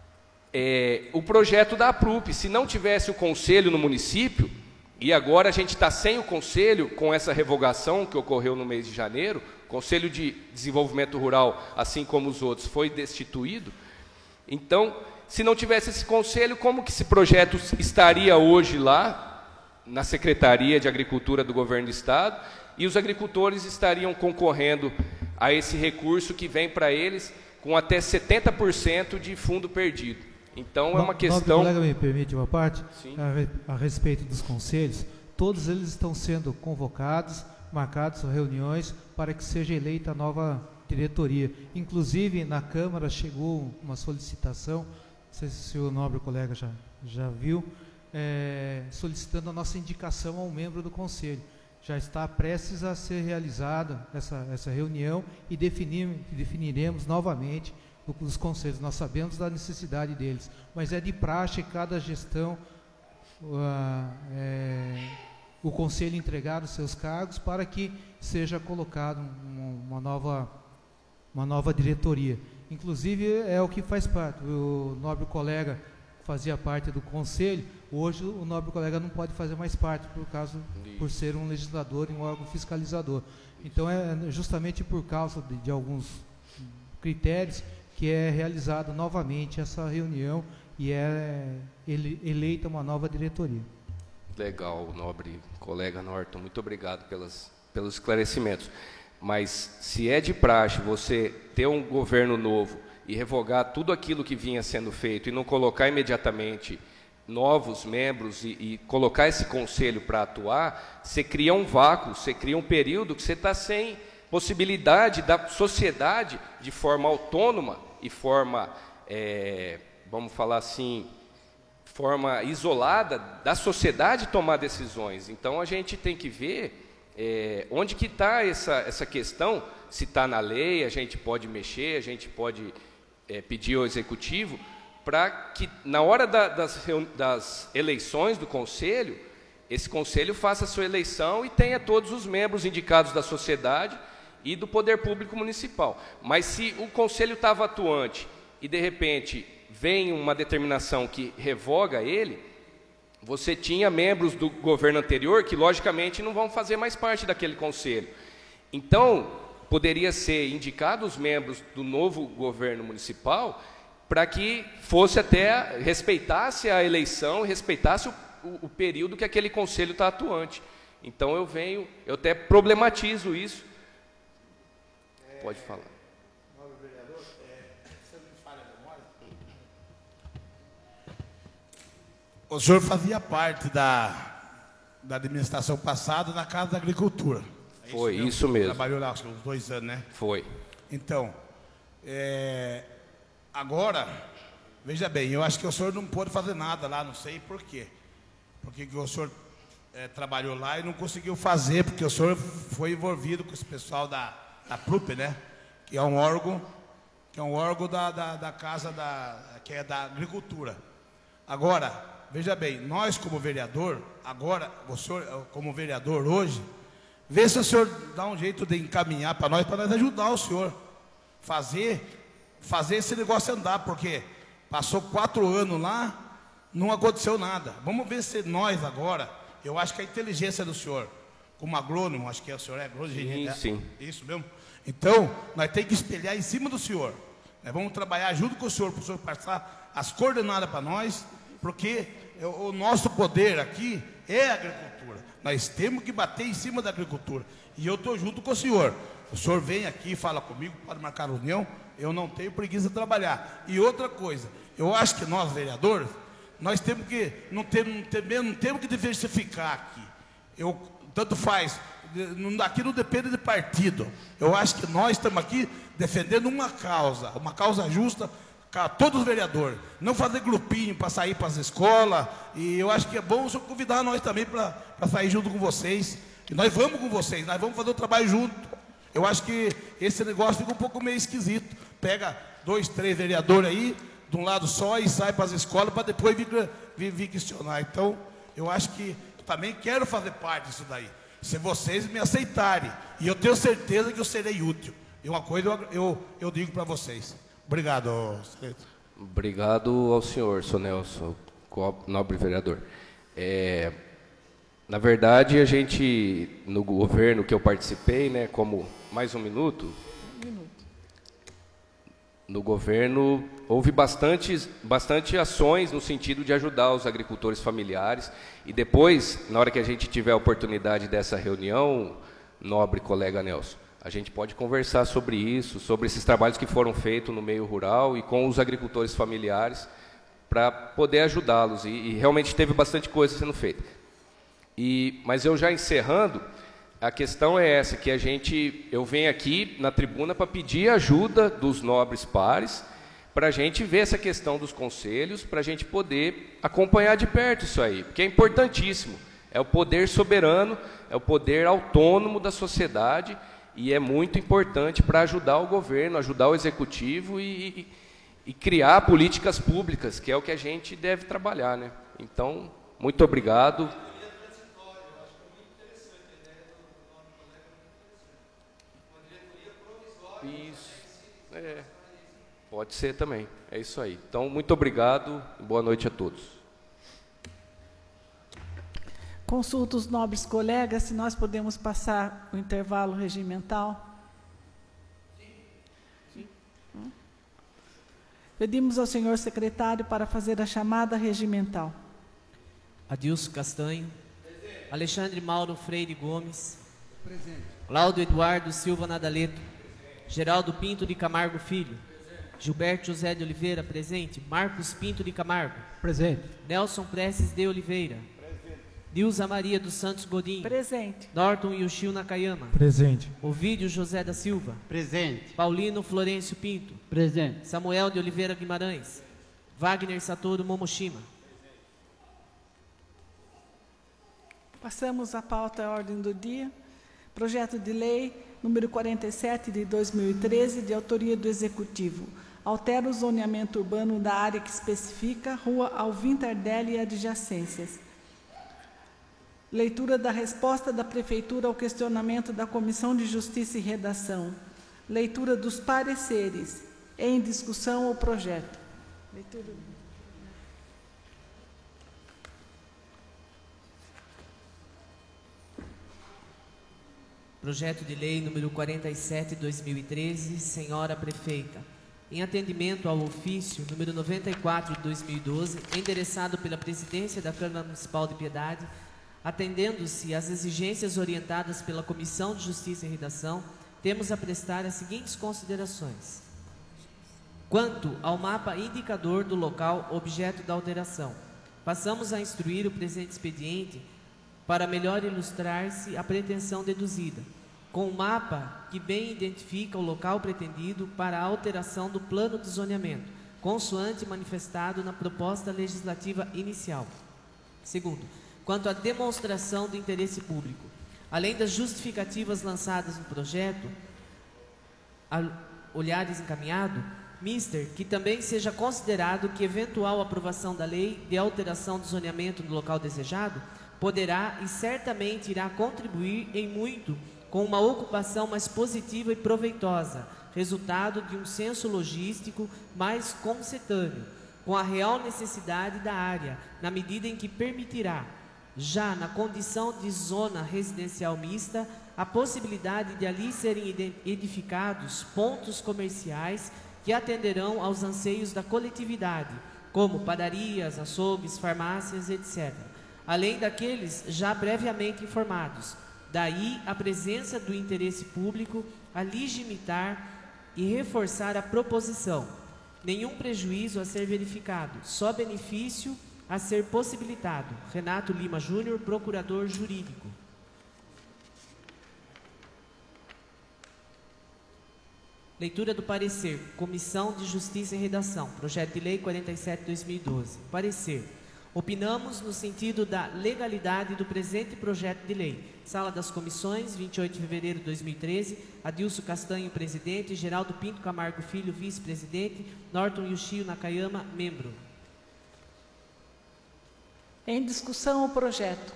o projeto da APRUP. Se não tivesse o Conselho no município, e agora a gente está sem o Conselho, com essa revogação que ocorreu no mês de janeiro, o Conselho de Desenvolvimento Rural, assim como os outros, foi destituído. Então, se não tivesse esse Conselho, como que esse projeto estaria hoje lá, na Secretaria de Agricultura do Governo do Estado, e os agricultores estariam concorrendo a esse recurso que vem para eles com até 70% de fundo perdido. Então, é uma questão... Nobre colega, me permite uma parte? Sim. A respeito dos conselhos, todos eles estão sendo convocados, marcados reuniões para que seja eleita a nova diretoria. Inclusive, na Câmara chegou uma solicitação, não sei se o nobre colega já viu, solicitando a nossa indicação ao membro do conselho. Já está prestes a ser realizada essa reunião e definiremos novamente os conselhos. Nós sabemos da necessidade deles, mas é de praxe cada gestão o conselho entregar os seus cargos para que seja colocado uma nova diretoria. Inclusive é o que faz parte. O nobre colega fazia parte do conselho, hoje o nobre colega não pode fazer mais parte por ser um legislador e um órgão fiscalizador. Então é justamente por causa de alguns critérios que é realizada novamente essa reunião e é eleita uma nova diretoria. Legal, nobre colega Norton, muito obrigado pelos esclarecimentos. Mas se é de praxe você ter um governo novo e revogar tudo aquilo que vinha sendo feito e não colocar imediatamente novos membros e colocar esse conselho para atuar, você cria um vácuo, você cria um período que você está sem possibilidade da sociedade, de forma autônoma e forma, vamos falar assim, forma isolada da sociedade tomar decisões. Então a gente tem que ver onde que está essa questão. Se está na lei, a gente pode mexer, a gente pode pedir ao executivo para que na hora das eleições do conselho, esse conselho faça a sua eleição e tenha todos os membros indicados da sociedade e do poder público municipal. Mas se o conselho estava atuante e de repente vem uma determinação que revoga ele, você tinha membros do governo anterior que, logicamente, não vão fazer mais parte daquele conselho. Então, poderia ser indicados os membros do novo governo municipal para que fosse até, respeitasse a eleição, respeitasse o período que aquele conselho está atuante. Então, eu até problematizo isso. Pode falar. O senhor fazia parte da administração passada na Casa da Agricultura. Foi, isso mesmo. Trabalhou lá uns 2 anos, né? Foi. Então, agora, veja bem, eu acho que o senhor não pôde fazer nada lá, não sei por quê. Porque o senhor trabalhou lá e não conseguiu fazer, porque o senhor foi envolvido com esse pessoal da PRUP, né? Que é um órgão da Casa que é da Agricultura. Agora, veja bem, nós como vereador, agora, o senhor como vereador hoje, vê se o senhor dá um jeito de encaminhar para nós ajudar o senhor. Fazer esse negócio andar, porque passou 4 anos lá, não aconteceu nada. Vamos ver se nós agora, eu acho que a inteligência do senhor, como agrônomo, acho que o senhor é agrônomo. Sim. Isso mesmo. Então, nós temos que espelhar em cima do senhor. Nós vamos trabalhar junto com o senhor, para o senhor passar as coordenadas para nós, porque o nosso poder aqui é a agricultura. Nós temos que bater em cima da agricultura. E eu estou junto com o senhor. O senhor vem aqui, fala comigo, pode marcar reunião, eu não tenho preguiça de trabalhar. E outra coisa, eu acho que nós, vereadores, nós temos que, não temos que diversificar aqui. Tanto faz, aqui não depende de partido. Eu acho que nós estamos aqui defendendo uma causa justa, todos os vereadores, não fazer grupinho para sair para as escolas, e eu acho que é bom o senhor convidar nós também para sair junto com vocês, e nós vamos com vocês, nós vamos fazer o trabalho junto. Eu acho que esse negócio fica um pouco meio esquisito, pega 2, 3 vereadores aí, de um lado só, e sai para as escolas, para depois vir questionar. Então, eu acho que eu também quero fazer parte disso daí, se vocês me aceitarem, e eu tenho certeza que eu serei útil. E uma coisa eu digo para vocês. Obrigado, Secretário. Obrigado ao senhor, Sr. Nelson, nobre vereador. Na verdade, a gente, no governo que eu participei, né, como mais um minuto. No governo, houve bastante ações no sentido de ajudar os agricultores familiares. E depois, na hora que a gente tiver a oportunidade dessa reunião, nobre colega Nelson, a gente pode conversar sobre isso, sobre esses trabalhos que foram feitos no meio rural e com os agricultores familiares, para poder ajudá-los. E realmente teve bastante coisa sendo feita. Mas eu já encerrando, a questão é essa, que eu venho aqui na tribuna para pedir ajuda dos nobres pares, para a gente ver essa questão dos conselhos, para a gente poder acompanhar de perto isso aí, porque é importantíssimo. É o poder soberano, é o poder autônomo da sociedade, e é muito importante para ajudar o governo, ajudar o executivo e criar políticas públicas, que é o que a gente deve trabalhar, né? Então, muito obrigado. Isso, pode ser também, é isso aí. Então, muito obrigado e boa noite a todos. Consulto os nobres colegas se nós podemos passar o intervalo regimental. Sim. Pedimos ao senhor secretário para fazer a chamada regimental. Adilson Castanho. Presente. Alexandre Mauro Freire Gomes. Presente. Laudo Eduardo Silva Nadaleto. Presente. Geraldo Pinto de Camargo Filho. Presente. Gilberto José de Oliveira, presente. Marcos Pinto de Camargo. Presente. Nelson Prestes de Oliveira. Nilza Maria dos Santos Godinho. Presente. Norton Yushio Nakayama. Presente. Ovídio José da Silva. Presente. Paulino Florencio Pinto. Presente. Samuel de Oliveira Guimarães. Wagner Satoru Momoshima. Passamos à pauta à ordem do dia. Projeto de lei número 47 de 2013, de autoria do Executivo. Altera o zoneamento urbano da área que especifica Rua Alvim Tardelli e adjacências. Leitura da resposta da Prefeitura ao questionamento da Comissão de Justiça e Redação. Leitura dos pareceres. Em discussão o projeto. Leitura. Projeto de Lei número 47/2013, Senhora Prefeita. Em atendimento ao ofício número 94 de 2012, endereçado pela Presidência da Câmara Municipal de Piedade, atendendo-se às exigências orientadas pela Comissão de Justiça e Redação, temos a prestar as seguintes considerações. Quanto ao mapa indicador do local objeto da alteração, passamos a instruir o presente expediente para melhor ilustrar-se a pretensão deduzida, com o mapa que bem identifica o local pretendido para a alteração do plano de zoneamento, consoante manifestado na proposta legislativa inicial. Segundo, quanto à demonstração do interesse público, além das justificativas lançadas no projeto, olhares encaminhado, mister, que também seja considerado que eventual aprovação da lei de alteração do zoneamento no local desejado poderá e certamente irá contribuir em muito com uma ocupação mais positiva e proveitosa, resultado de um censo logístico mais concetâneo, com a real necessidade da área, na medida em que permitirá, já na condição de zona residencial mista, a possibilidade de ali serem edificados pontos comerciais que atenderão aos anseios da coletividade, como padarias, açougues, farmácias, etc., além daqueles já previamente informados. Daí a presença do interesse público a legitimar e reforçar a proposição. Nenhum prejuízo a ser verificado, só benefício a ser possibilitado. Renato Lima Júnior, Procurador Jurídico. Leitura do parecer. Comissão de Justiça e Redação. Projeto de Lei 47/2012. Parecer. Opinamos no sentido da legalidade do presente projeto de lei. Sala das Comissões, 28 de fevereiro de 2013. Adilson Castanho, presidente. Geraldo Pinto Camargo Filho, vice-presidente. Norton Yoshio Nakayama, membro. Em discussão o projeto.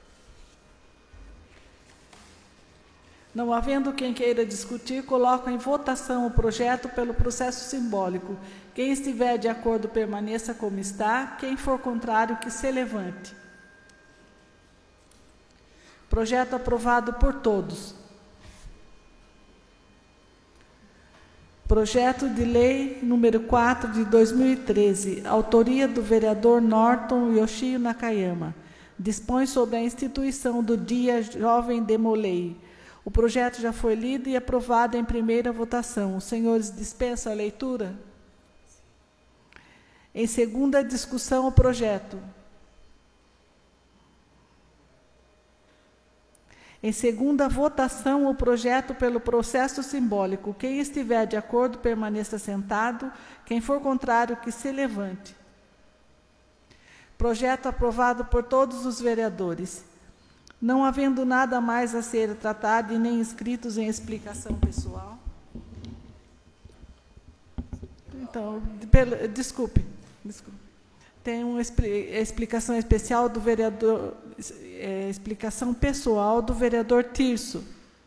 Não havendo quem queira discutir, coloco em votação o projeto pelo processo simbólico. Quem estiver de acordo, permaneça como está. Quem for contrário, que se levante. Projeto aprovado por todos. Projeto de Lei número 4 de 2013, autoria do vereador Norton Yoshio Nakayama. Dispõe sobre a instituição do Dia Jovem de Molei. O projeto já foi lido e aprovado em primeira votação. Os senhores dispensam a leitura? Em segunda discussão, o projeto. Em segunda votação, o projeto pelo processo simbólico. Quem estiver de acordo, permaneça sentado. Quem for contrário, que se levante. Projeto aprovado por todos os vereadores. Não havendo nada mais a ser tratado e nem inscritos em explicação pessoal. Então, desculpe. Tem uma explicação especial do vereador, explicação pessoal do vereador Tirso.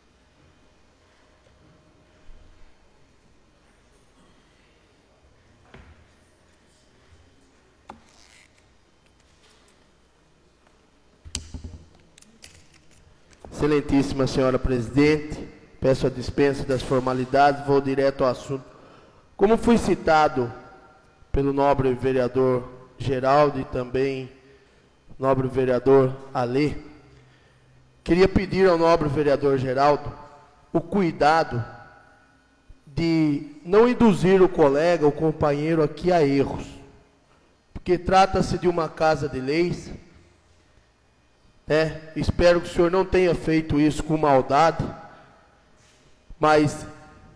Excelentíssima senhora presidente, peço a dispensa das formalidades, vou direto ao assunto. Como fui citado pelo nobre vereador Geraldo e também nobre vereador Alê, queria pedir ao nobre vereador Geraldo o cuidado de não induzir o colega, o companheiro aqui a erros, porque trata-se de uma casa de leis. Espero que o senhor não tenha feito isso com maldade, mas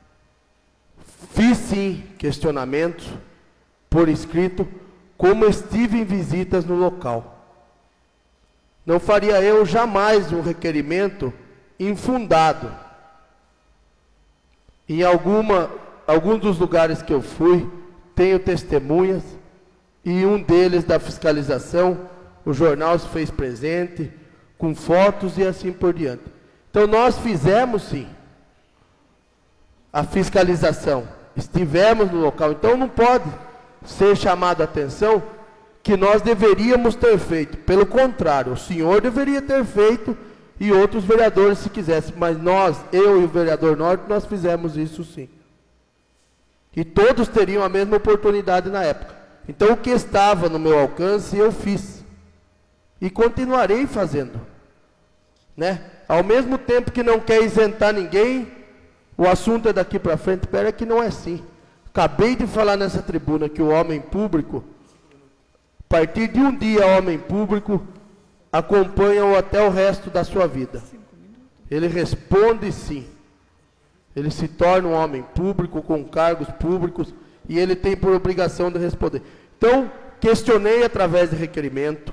fiz sim questionamentos por escrito, como estive em visitas no local. Não faria eu jamais um requerimento infundado. Em alguns dos lugares que eu fui, tenho testemunhas, e um deles da fiscalização, o jornal se fez presente, com fotos e assim por diante. Então nós fizemos sim a fiscalização, estivemos no local, então não pode ser chamado a atenção que nós deveríamos ter feito. Pelo contrário, o senhor deveria ter feito e outros vereadores se quisessem, mas nós, eu e o vereador Norte, nós fizemos isso sim. E todos teriam a mesma oportunidade na época. Então o que estava no meu alcance eu fiz. E continuarei fazendo. Né? Ao mesmo tempo que não quer isentar ninguém, o assunto é daqui para frente. Espera que não é assim. Acabei de falar nessa tribuna que o homem público, a partir de um dia homem público, acompanha-o até o resto da sua vida. Ele responde sim. Ele se torna um homem público, com cargos públicos, e ele tem por obrigação de responder. Então, questionei através de requerimento,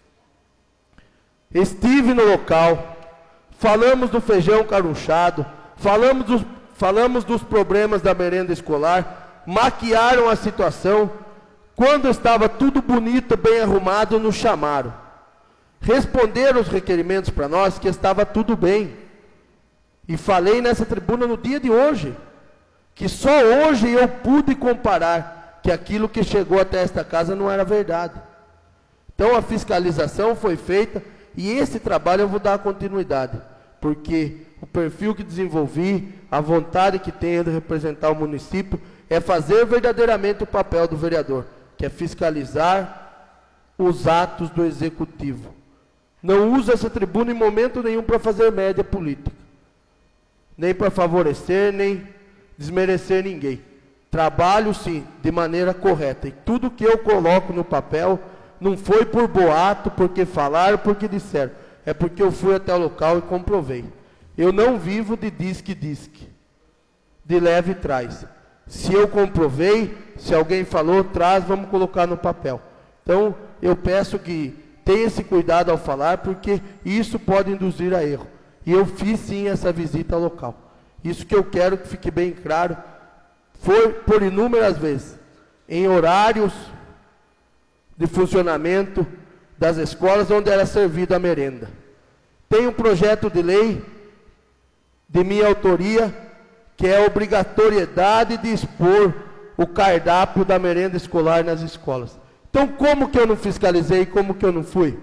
estive no local, falamos do feijão carunchado, falamos dos problemas da merenda escolar, maquiaram a situação. Quando estava tudo bonito, bem arrumado, nos chamaram. Responderam os requerimentos para nós que estava tudo bem. E falei nessa tribuna no dia de hoje, que só hoje eu pude comparar que aquilo que chegou até esta casa não era verdade. Então a fiscalização foi feita e esse trabalho eu vou dar continuidade, porque o perfil que desenvolvi, a vontade que tenho de representar o município, é fazer verdadeiramente o papel do vereador, que é fiscalizar os atos do executivo. Não uso essa tribuna em momento nenhum para fazer média política, nem para favorecer, nem desmerecer ninguém. Trabalho sim, de maneira correta, e tudo que eu coloco no papel não foi por boato, porque falaram, porque disseram, é porque eu fui até o local e comprovei. Eu não vivo de disque, de leve e traz. Se eu comprovei, se alguém falou, traz, vamos colocar no papel. Então, eu peço que tenha esse cuidado ao falar, porque isso pode induzir a erro. E eu fiz sim essa visita ao local. Isso que eu quero que fique bem claro, foi por inúmeras vezes, em horários de funcionamento das escolas onde era servida a merenda. Tem um projeto de lei de minha autoria, que é a obrigatoriedade de expor o cardápio da merenda escolar nas escolas. Então, como que eu não fiscalizei, como que eu não fui?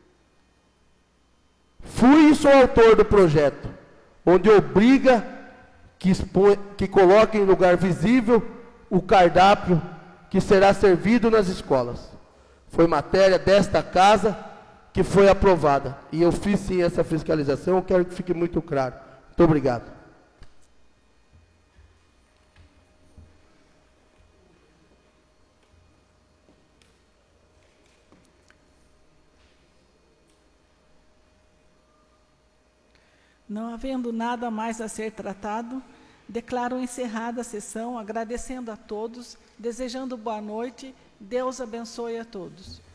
Fui e sou autor do projeto, onde obriga que coloque em lugar visível o cardápio que será servido nas escolas. Foi matéria desta casa que foi aprovada. E eu fiz sim essa fiscalização, eu quero que fique muito claro. Muito obrigado. Não havendo nada mais a ser tratado, declaro encerrada a sessão, agradecendo a todos, desejando boa noite, Deus abençoe a todos.